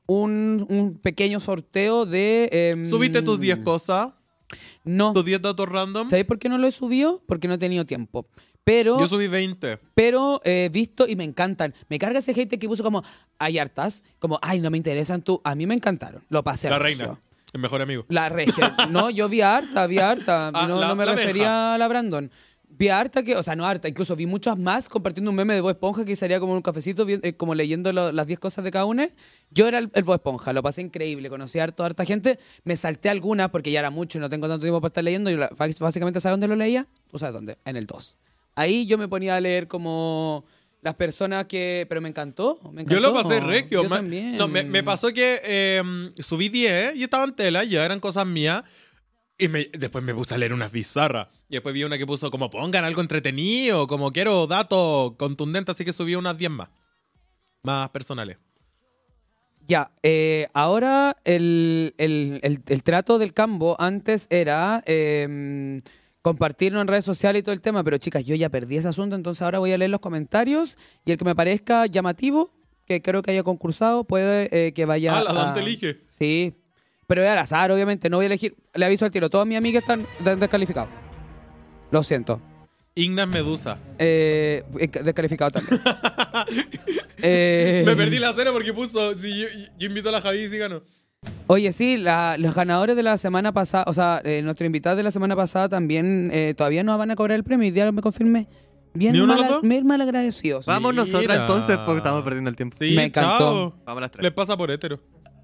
un, un pequeño sorteo de... em, ¿Subiste tus diez cosas? No. ¿Tus diez datos random? ¿Sabéis por qué no lo he subido? Porque no he tenido tiempo. Pero... Yo subí veinte. Pero he visto y me encantan. Me carga ese gente que puso como, hay hartas, como, ay, no me interesan tú. A mí me encantaron. Lo pasé. La regio. reina. El mejor amigo. La regia. No, yo vi a harta, vi a harta. Ah, no, la- no me la refería Benja. a la Brandon. Vi a harta que, o sea, no harta, incluso vi muchas más compartiendo un meme de Bob Esponja que salía como en un cafecito, vi- eh, como leyendo lo- las diez cosas de cada una. Yo era el, el Bob Esponja, lo pasé increíble, conocí a harto, harta gente. Me salté algunas porque ya era mucho y no tengo tanto tiempo para estar leyendo. Y la- básicamente, ¿sabes dónde lo leía? ¿Tú sabes dónde? En el dos. Ahí yo me ponía a leer como las personas que... Pero me encantó, me encantó. Yo lo pasé regio. Yo Ma- también. No, me, me pasó que eh, subí diez y estaba en tela, ya eran cosas mías. Y me- después me puse a leer unas bizarras. Y después vi una que puso como pongan algo entretenido, como quiero datos contundentes, así que subí unas diez más. Más personales. Ya, eh, ahora el, el- el- el trato del Cambo antes era eh, compartirlo en redes sociales y todo el tema, pero chicas, yo ya perdí ese asunto, entonces ahora voy a leer los comentarios y el que me parezca llamativo, que creo que haya concursado, puede eh, que vaya Ah, la Dante a- elige. Sí, pero es al azar, obviamente, no voy a elegir. Le aviso al tiro, todas mis amigas están de- descalificadas. Lo siento. Ignas Medusa. Eh, eh, descalificado también. Eh, Me perdí la cena porque puso. Si yo, yo invito a la Javi y si ganó. Oye, sí, la- los ganadores de la semana pasada, o sea, eh, nuestro invitado de la semana pasada también eh, todavía no van a cobrar el premio. Y ya me confirmé. Bien, ¿Ni uno de los mal, dos? bien malagradecidos. Vamos Mira. nosotras entonces porque estamos perdiendo el tiempo. Sí, Me encantó. chao. Vamos las tres. Les pasa por hétero.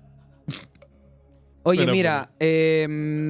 Oye, Pero mira, eh,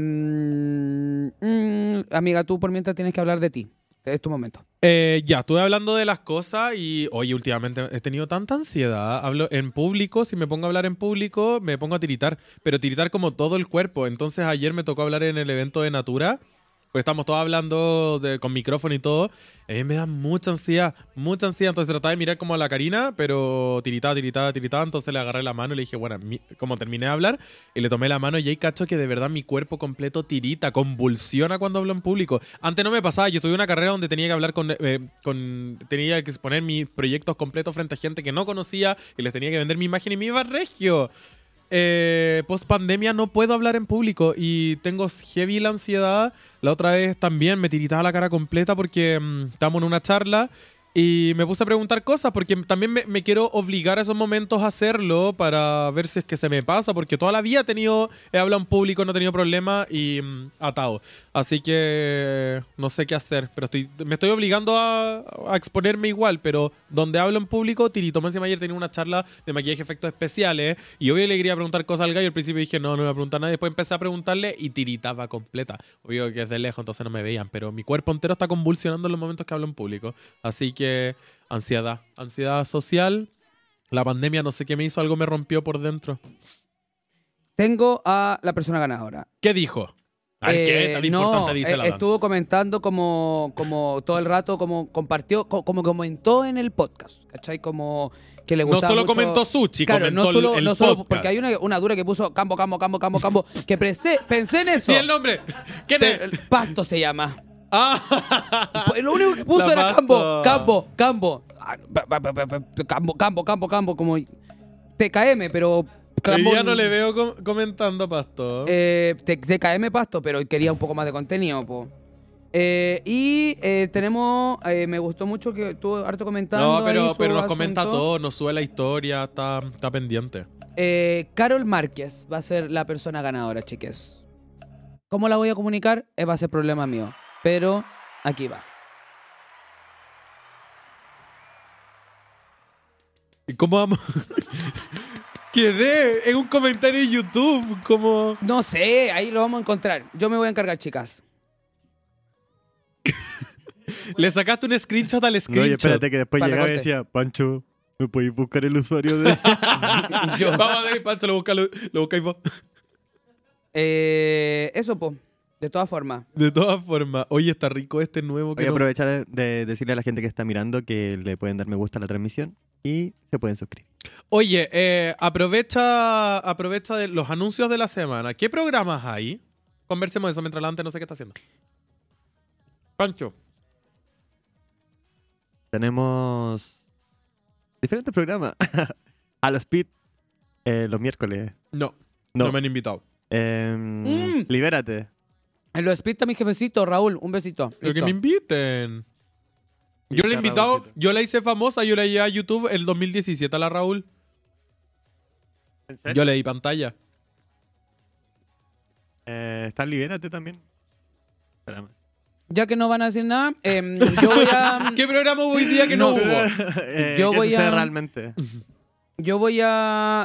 mm, mm, amiga, tú por mientras tienes que hablar de ti. Es tu momento. Eh, ya, estuve hablando de las cosas y, oye, últimamente he tenido tanta ansiedad. Hablo en público, si me pongo a hablar en público, me pongo a tiritar. Pero tiritar como todo el cuerpo. Entonces ayer me tocó hablar en el evento de Natura. Pues estamos todos hablando de- con micrófono y todo. A mí me da mucha ansiedad, mucha ansiedad. Entonces trataba de mirar como a la Karina, pero tiritaba, tiritaba, tiritaba. Entonces le agarré la mano y le dije, bueno, mi- como terminé de hablar, y le tomé la mano y ahí cacho que de verdad mi cuerpo completo tirita, convulsiona cuando hablo en público. Antes no me pasaba, yo estuve en una carrera donde tenía que hablar con, eh, con tenía que exponer mis proyectos completos frente a gente que no conocía y les tenía que vender mi imagen y me iba regio. Eh, post pandemia no puedo hablar en público y tengo heavy la ansiedad. La otra vez también me tiritaba la cara completa porque mm, estábamos en una charla y me puse a preguntar cosas porque también me, me quiero obligar a esos momentos a hacerlo para ver si es que se me pasa, porque toda la vida he tenido, he hablado en público, no he tenido problemas y mm, atado. Así que no sé qué hacer, pero estoy, me estoy obligando a, a exponerme igual, pero donde hablo en público, tirito. Más encima ayer tenía una charla de maquillaje y efectos especiales y obvio le quería preguntar cosas al gallo y al principio dije no, no me voy a preguntar nada, después empecé a preguntarle y tiritaba completa. Obvio que es de lejos, entonces no me veían, pero mi cuerpo entero está convulsionando en los momentos que hablo en público. Así que ansiedad, ansiedad social. La pandemia no sé qué me hizo, algo me rompió por dentro. Tengo a la persona ganadora. ¿Qué dijo? A ver, ¿qué Eh, tan no, importante dice eh, la Dante? estuvo comentando como, como todo el rato, como compartió, co- como comentó en el podcast, ¿cachai? Como que le No gustaba solo mucho- comentó Sushi, Claro, comentó no el- solo, el, no solo podcast. porque hay una, una dura que puso campo, campo, campo, campo, campo, que pensé, pensé en eso. Sí, el nombre. ¿Quién Te- es? el Pasto se llama. Ah, Pues lo único que puso La era Pasto. campo, campo, campo. Ah, pa- pa- pa- pa- pa- Campo, campo, campo, campo, como T K M, pero... hoy campo- día no le veo com- comentando, Pasto. Eh, T- T K M Pasto, pero quería un poco más de contenido, po. Eh, y eh, tenemos, eh, me gustó mucho que estuvo harto comentando. no, pero, ahí su pero nos comenta asunto. todo, nos sube la historia, está, está pendiente. Eh, Carol Márquez va a ser la persona ganadora, chiques. ¿Cómo la voy a comunicar? Eh, va a ser problema mío. Pero aquí va. ¿Y cómo vamos? Quedé en un comentario en YouTube, como... No sé, ahí lo vamos a encontrar. Yo me voy a encargar, chicas. Le sacaste un screenshot al No, screenshot. y espérate que después Para llegaba y recorte. decía, Pancho, ¿me podéis buscar el usuario de...? Yo. Vamos a ver, Pancho, lo busca, lo, lo buscáis vos. Eh, eso, po. De todas formas. De todas formas, oye, está rico este nuevo que Voy a no- aprovechar de decirle a la gente que está mirando que le pueden dar me gusta a la transmisión y se pueden suscribir. Oye, eh, aprovecha, aprovecha de los anuncios de la semana. ¿Qué programas hay? Conversemos de eso mientras la Dante no sé qué está haciendo. Pancho. Tenemos diferentes programas. A los Pit, Eh, los miércoles. No, no, No. me han invitado. Eh, Mm. Libérate. En los speed mi jefecito, Raúl, un besito. Pero que Listo. me inviten. Yo le he Está invitado, Raúlcito. yo la hice famosa, yo la llevé a YouTube el dos mil diecisiete a la Raúl. ¿En serio? Yo le di pantalla. Eh, ¿Está Libérate también? Espérame. Ya que no van a decir nada, em, yo voy a... ¿Qué programa hubo hoy día que no, No. hubo? Eh, Yo ¿qué voy sucede a- realmente? Yo voy a...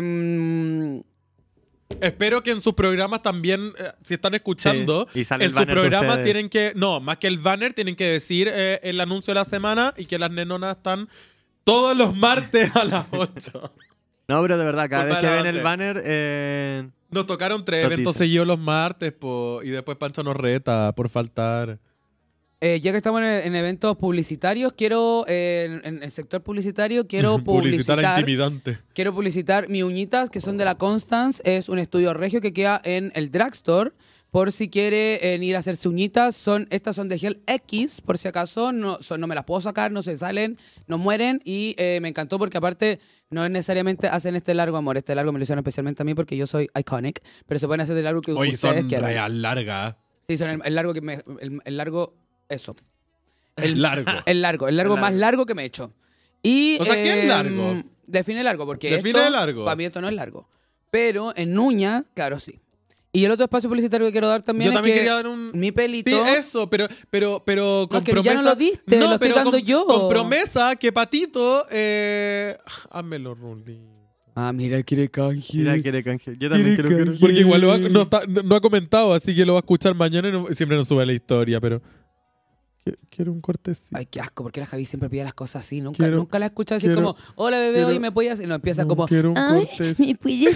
em, Espero que en sus programas también, eh, si están escuchando, Sí, y sale en el su banner de programa ustedes. tienen que, no, más que el banner, tienen que decir eh, el anuncio de la semana y que las nenonas están todos los martes a las ocho. No, pero de verdad, cada Culpa vez de que la ven el banda. banner, eh, Nos tocaron tres Nos eventos dicen. seguidos los martes, po, y después Pancho nos reta por faltar. eh, ya que estamos en, en eventos publicitarios, quiero, eh, en, en el sector publicitario, quiero Publicitar publicitar, intimidante. quiero publicitar mi uñitas, que son de la Constance. Es un estudio regio que queda en el Drugstore. Por si quiere eh, ir a hacerse uñitas, son, estas son de gel X, por si acaso, no, son, no me las puedo sacar, no se salen, no mueren, y eh, me encantó porque aparte no es necesariamente hacen este largo, amor, este largo me lo hicieron especialmente a mí porque yo soy iconic, pero se pueden hacer el largo que Oye, ustedes son quieran. real largas. Sí, son el, el largo que me, el, el largo, eso, El largo. el largo, el largo El más largo. largo que me he hecho. Y, O sea, ¿qué es em, largo? Define largo, porque Define esto, largo. para mí esto no es largo, pero en uña, claro, sí. Y el otro espacio publicitario que quiero dar también Yo es también que quería dar un... mi Sí, pelito... eso, pero, pero, pero con No, que ya promesa... no lo diste, lo estoy pero dando con, yo. con promesa que Patito... Eh... Házmelo, Rulín. Ah, mira, quiere canje. mira, quiere canje. Yo también Quiere quiero que canje. Porque igual lo ha- no, está- no- no ha comentado, así que lo va a escuchar mañana y no- siempre nos sube la historia, pero... Qui- Quiero un cortecito. Ay, qué asco, porque la Javi siempre pide las cosas así. Nunca, Quiero- nunca la he escuchado decir quiero- como, hola bebé, quiero- hoy me puedes... Y no empieza No, como, quiero un ay, cortecito. me puedes...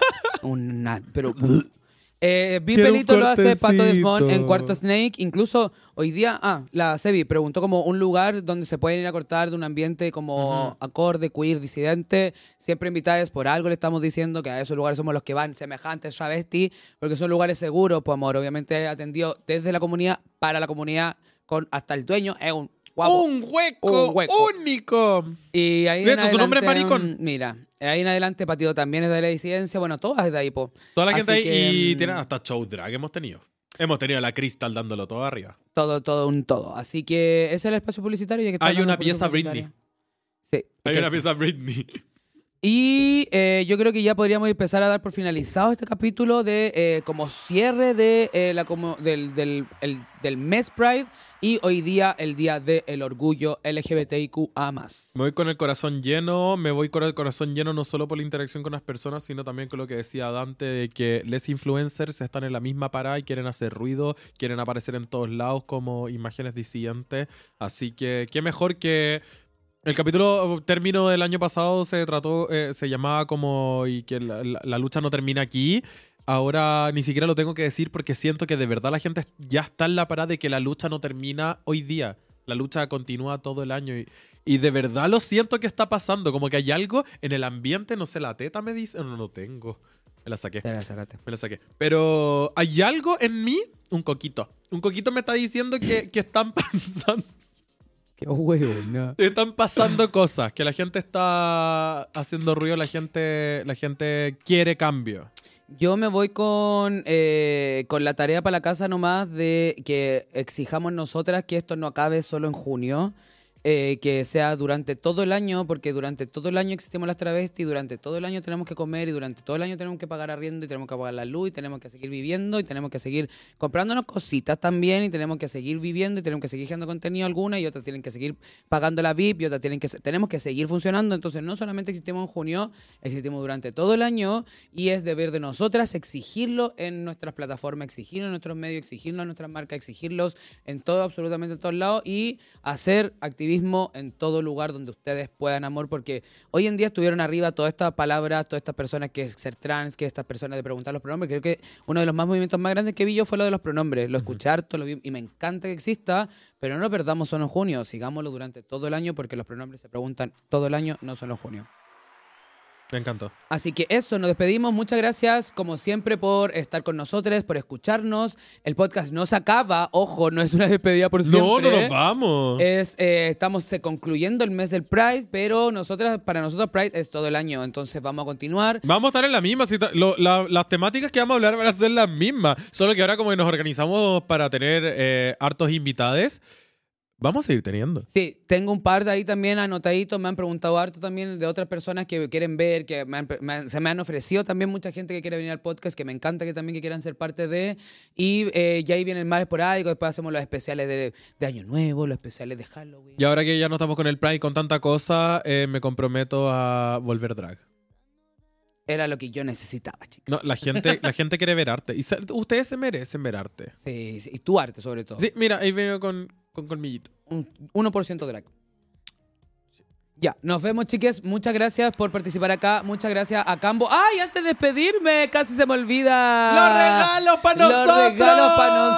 Una, pero... Eh, mi Quiero un pelito lo hace Pato Desmond en cortecito. Cuarto Snake. Incluso hoy día, ah, la Sebi preguntó como un lugar donde se pueden ir a cortar de un ambiente como Ujú. acorde, queer, disidente. Siempre invitadas, por algo le estamos diciendo que a esos lugares somos los que van semejantes travesti, porque son lugares seguros, pues amor. Obviamente atendido desde la comunidad, para la comunidad, con hasta el dueño. Es un guapo. ¡Un hueco, Un hueco. único! Y ahí De en hecho, su nombre es adelante, maricón. mm, Mira, ahí en adelante Patito también es de la disidencia. Bueno, todas es de ahí, po. Toda la gente Así ahí que, y mm, tienen hasta show drag hemos tenido. Hemos tenido a la Crystal dándolo todo arriba. Todo, todo, un todo. Así que ese es el espacio publicitario. Ya que está Hay hablando una de espacio pieza publicitario. Britney. Sí. Hay ok. una pieza Britney. Y eh, yo creo que ya podríamos empezar a dar por finalizado este capítulo de eh, como cierre de, eh, la, como, del, del, el- del mes Pride y hoy día el día del orgullo L G B T I Q A más. Me voy con el corazón lleno, me voy con el corazón lleno no solo por la interacción con las personas, sino también con lo que decía Dante de que les influencers están en la misma parada y quieren hacer ruido, quieren aparecer en todos lados como imágenes disidentes. Así que qué mejor que el capítulo término del año pasado se trató, eh, se llamaba como y que la, la- la lucha no termina aquí. Ahora ni siquiera lo tengo que decir porque siento que de verdad la gente ya está en la parada de que la lucha no termina hoy día. La lucha continúa todo el año y, y de verdad lo siento que está pasando. Como que hay algo en el ambiente, no sé, la teta me dice... No, no tengo. Me la saqué. Te la sacaste. Me la saqué. Pero hay algo en mí, un coquito. Un coquito me está diciendo que, que están pensando... Qué huevo, Están pasando cosas, que la gente está haciendo ruido, la gente, la gente quiere cambio. Yo me voy con, eh, con la tarea para la casa nomás de que exijamos nosotras que esto no acabe solo en junio, eh, que sea durante todo el año, porque durante todo el año existimos las travestis, durante todo el año tenemos que comer y durante todo el año tenemos que pagar arriendo y tenemos que pagar la luz y tenemos que seguir viviendo y tenemos que seguir comprándonos cositas también y tenemos que seguir viviendo y tenemos que seguir generando contenido alguna y otras tienen que seguir pagando la V I P y otras tienen que se- tenemos que seguir funcionando. Entonces no solamente existimos en junio, existimos durante todo el año y es deber de nosotras exigirlo en nuestras plataformas, exigirlo en nuestros medios, exigirlo en nuestras marcas, exigirlos en todo, absolutamente en todos lados y hacer activismo en todo lugar donde ustedes puedan, amor, porque hoy en día estuvieron arriba todas estas palabras, todas estas personas que es ser trans, que estas personas de preguntar los pronombres. Creo que uno de los más movimientos más grandes que vi yo fue lo de los pronombres. Lo escuché harto, lo vi y me encanta que exista, pero no lo perdamos solo en junio, sigámoslo durante todo el año porque los pronombres se preguntan todo el año, no solo en junio. Me encantó. Así que eso, nos despedimos. Muchas gracias, como siempre, por estar con nosotros, por escucharnos. El podcast no se acaba, ojo, no es una despedida por siempre. No, no nos vamos. Es, eh, estamos eh, concluyendo el mes del Pride, pero nosotras, para nosotros Pride es todo el año, entonces vamos a continuar. Vamos a estar en la misma. cita- lo- la- las temáticas que vamos a hablar van a ser las mismas. Solo que ahora como que nos organizamos para tener eh, hartos invitados, vamos a seguir teniendo. Sí, tengo un par de ahí también anotaditos, me han preguntado harto también de otras personas que quieren ver, que me han- me han- se me han ofrecido también mucha gente que quiere venir al podcast, que me encanta que también que quieran ser parte de, y eh, ya ahí vienen más esporádicos, después hacemos los especiales de, de Año Nuevo, los especiales de Halloween. Y ahora que ya no estamos con el Pride y con tanta cosa, eh, me comprometo a volver drag. Era lo que yo necesitaba, chicos. No, la gente, la gente quiere ver arte. Y se- ustedes se merecen ver arte. Sí, sí, y tu arte sobre todo. Sí, mira, ahí vengo con, con colmillito. Un uno por ciento drag. Ya, nos vemos, chiques. Muchas gracias por participar acá. Muchas gracias a Cambo. ¡Ay, antes de despedirme! Casi se me olvida. ¡Los regalos para nosotros! ¡Los regalos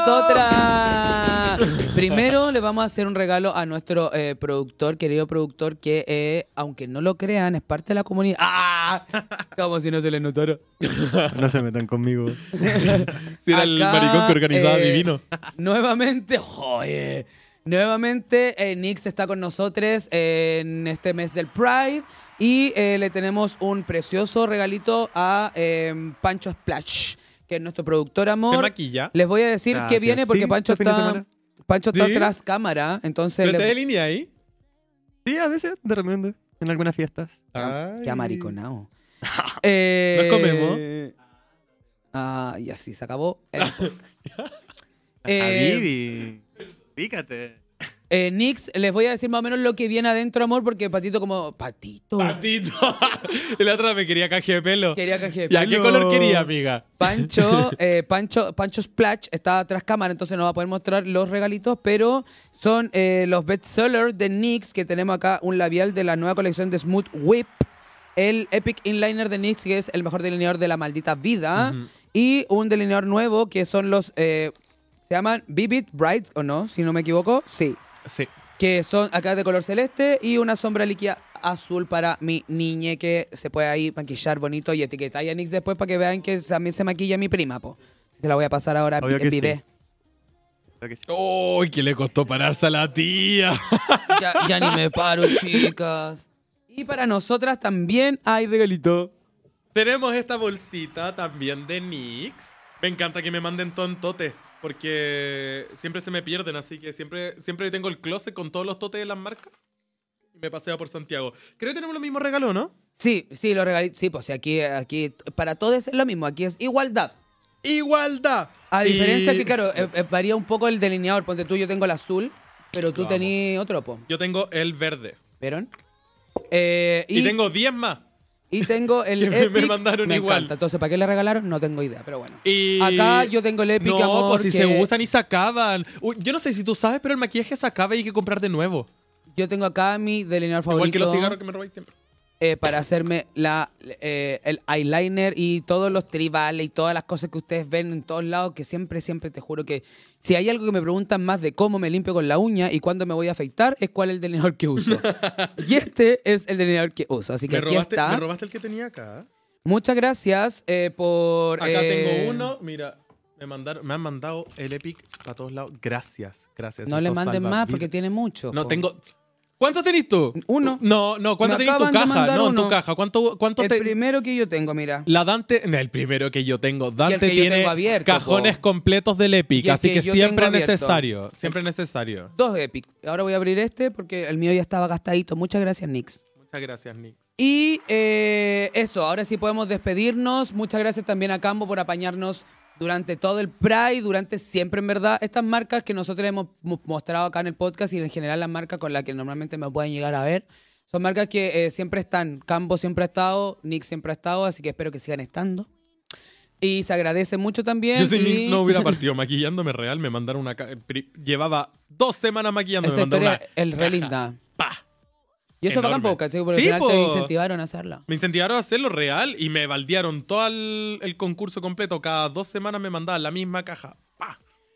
para nosotras! Primero le vamos a hacer un regalo a nuestro eh, productor, querido productor, que eh, aunque no lo crean, es parte de la comunidad. ¡Ah! Como si no se le notara. No se metan conmigo. Si era el Acá, maricón que organizaba eh, divino. Nuevamente, oye, nuevamente eh, Nix está con nosotros en este mes del Pride y eh, le tenemos un precioso regalito a eh, Pancho Splash, que es nuestro productor Se amor. maquilla. Les voy a decir Gracias. que viene porque Sí, Pancho este fin de está, semana. Pancho está ¿Sí? tras cámara, entonces ¿Pero le- te de línea ahí? Sí, a veces, de repente, en algunas fiestas. Qué amariconado. ¿Nos Eh, comemos? Ah, y así se acabó el podcast. Eh, Habibi, fíjate. Eh, Nix, les voy a decir más o menos lo que viene adentro, amor, porque Patito como... Patito. Patito. Y la otra me quería caje de pelo. Quería caje de ¿Y a qué pelo. color quería, amiga? Pancho, eh, Pancho, Pancho Splash está tras cámara, entonces no va a poder mostrar los regalitos, pero son eh, los bestsellers de NYX, que tenemos acá un labial de la nueva colección de Smooth Whip, el Epic Inliner de NYX, que es el mejor delineador de la maldita vida, Ujú. y un delineador nuevo, que son los... eh, se llaman Vivid Bright, ¿o no? Si no me equivoco. Sí. Sí. Que son acá de color celeste y una sombra líquida azul para mi niñe, que se puede ahí maquillar bonito y etiquetar a Nix después para que vean que también se maquilla mi prima, po. Se la voy a pasar ahora Obvio en que vive. sí. Creo que sí. ¡Uy, que le costó pararse a la tía! Ya, ya ni me paro, chicas. Y para nosotras también hay regalito. Tenemos esta bolsita también de NYX. Me encanta que me manden tontotes, porque siempre se me pierden, así que siempre, siempre tengo el closet con todos los totes de las marcas. Y me paseo por Santiago. Creo que tenemos los mismos regalos, ¿no? Sí, sí, los regalitos. Sí, pues aquí, aquí para todos es lo mismo. Aquí es igualdad. ¡Igualdad! A diferencia Y que, claro, eh, eh, varía un poco el delineador. Ponte tú, yo tengo el azul, pero tú Vamos. tenés otro, po. Yo tengo el verde. ¿Vieron? Eh, Y, tengo diez más. Y tengo el Que me- me Epic. mandaron me igual. encanta. Entonces, ¿para qué le regalaron? No tengo idea, pero bueno. Y... Acá yo tengo el Epic, No, amor, pues si que- se usan y se acaban. Uy, yo no sé si tú sabes, pero el maquillaje se acaba y hay que comprar de nuevo. Yo tengo acá mi delineador favorito. Igual que los cigarros que me robáis siempre. eh, para hacerme la, eh, el eyeliner y todos los tribales y todas las cosas que ustedes ven en todos lados, que siempre, siempre te juro que si hay algo que me preguntan más de cómo me limpio con la uña y cuándo me voy a afeitar, es cuál es el delineador que uso. Y este es el delineador que uso. Así que Me aquí robaste, está. me robaste el que tenía acá. Muchas gracias eh, por... Acá eh, tengo uno. Mira, me, mandaron, me han mandado el Epic para todos lados. Gracias, gracias. No le Esto manden salva más vidas. porque tiene mucho. No, po. tengo... ¿Cuánto tenés tú? Uno. No, no, ¿cuánto Me tenés en tu acaban de caja? mandar No, en tu uno. caja. ¿Cuánto, cuánto El te... primero que yo tengo, mira. La Dante, no, el primero que yo tengo. Dante que yo tiene tengo abierto, cajones po. completos del Epic, Y el así que que yo siempre tengo es abierto. necesario. Siempre es necesario. Dos Epic. Ahora voy a abrir este porque el mío ya estaba gastadito. Muchas gracias, Nix. Muchas gracias, Nick. Y eh, eso, ahora sí podemos despedirnos. Muchas gracias también a Cambo por apañarnos durante todo el Pride, durante siempre, en verdad. Estas marcas que nosotros hemos mo- mostrado acá en el podcast y en general las marcas con las que normalmente me pueden llegar a ver, son marcas que eh, siempre están. Cambo siempre ha estado, Nick siempre ha estado, así que espero que sigan estando. Y se agradece mucho también. Yo si y- Nick no hubiera partido maquillándome real, me mandaron una... ca- pri- Llevaba dos semanas maquillándome, Esa me mandaron historia, una el re caja. linda. ¡Pah! Y eso es bacán, Enorme. po, ¿cachai? Porque Sí, al final te po. incentivaron a hacerla. Me incentivaron a hacerlo real y me baldearon todo el, el concurso completo. Cada dos semanas me mandaban la misma caja. ¡Pah!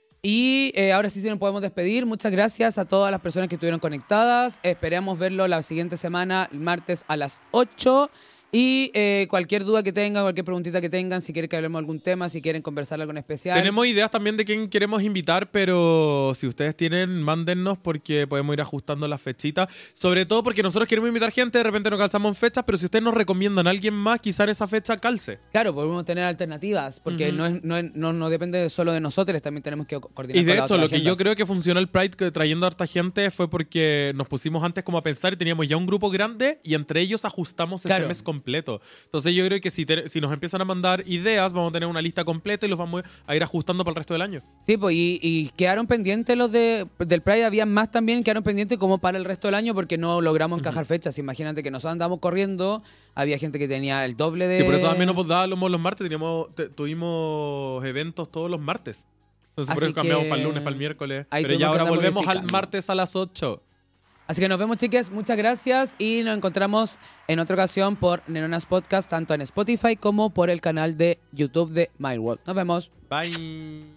Y eh, ahora sí, sí nos podemos despedir. Muchas gracias a todas las personas que estuvieron conectadas. Esperamos verlo la siguiente semana, el martes a las ocho. Y eh, cualquier duda que tengan, cualquier preguntita que tengan, si quieren que hablemos de algún tema, si quieren conversar algo en especial. Tenemos ideas también de quién queremos invitar, pero si ustedes tienen, mándennos porque podemos ir ajustando las fechitas. Sobre todo porque nosotros queremos invitar gente, de repente no calzamos en fechas, pero si ustedes nos recomiendan a alguien más, quizá en esa fecha calce. Claro, podemos tener alternativas, porque Ujú. no, es, no, es- no, no depende solo de nosotros, también tenemos que co- coordinar Y de con las hecho, otras lo que yo agendas. creo que funcionó el Pride que trayendo a harta gente fue porque nos pusimos antes como a pensar y teníamos ya un grupo grande y entre ellos ajustamos ese Claro. mes completo. Entonces yo creo que si, te- si nos empiezan a mandar ideas, vamos a tener una lista completa y los vamos a ir ajustando para el resto del año. Sí, pues y, y quedaron pendientes los de del Pride, había más también, quedaron pendientes como para el resto del año porque no logramos encajar fechas. Imagínate que nosotros andamos corriendo, había gente que tenía el doble de... Sí, por eso también nos dábamos los martes, teníamos, te- tuvimos eventos todos los martes. Entonces por Así eso cambiamos que para el lunes, para el miércoles. ahí Pero tuvimos ya que ahora andar volvemos al modificando. martes a las ocho. Así que nos vemos, chiques, muchas gracias y nos encontramos en otra ocasión por Neronas Podcast, tanto en Spotify como por el canal de YouTube de My World. Nos vemos. Bye.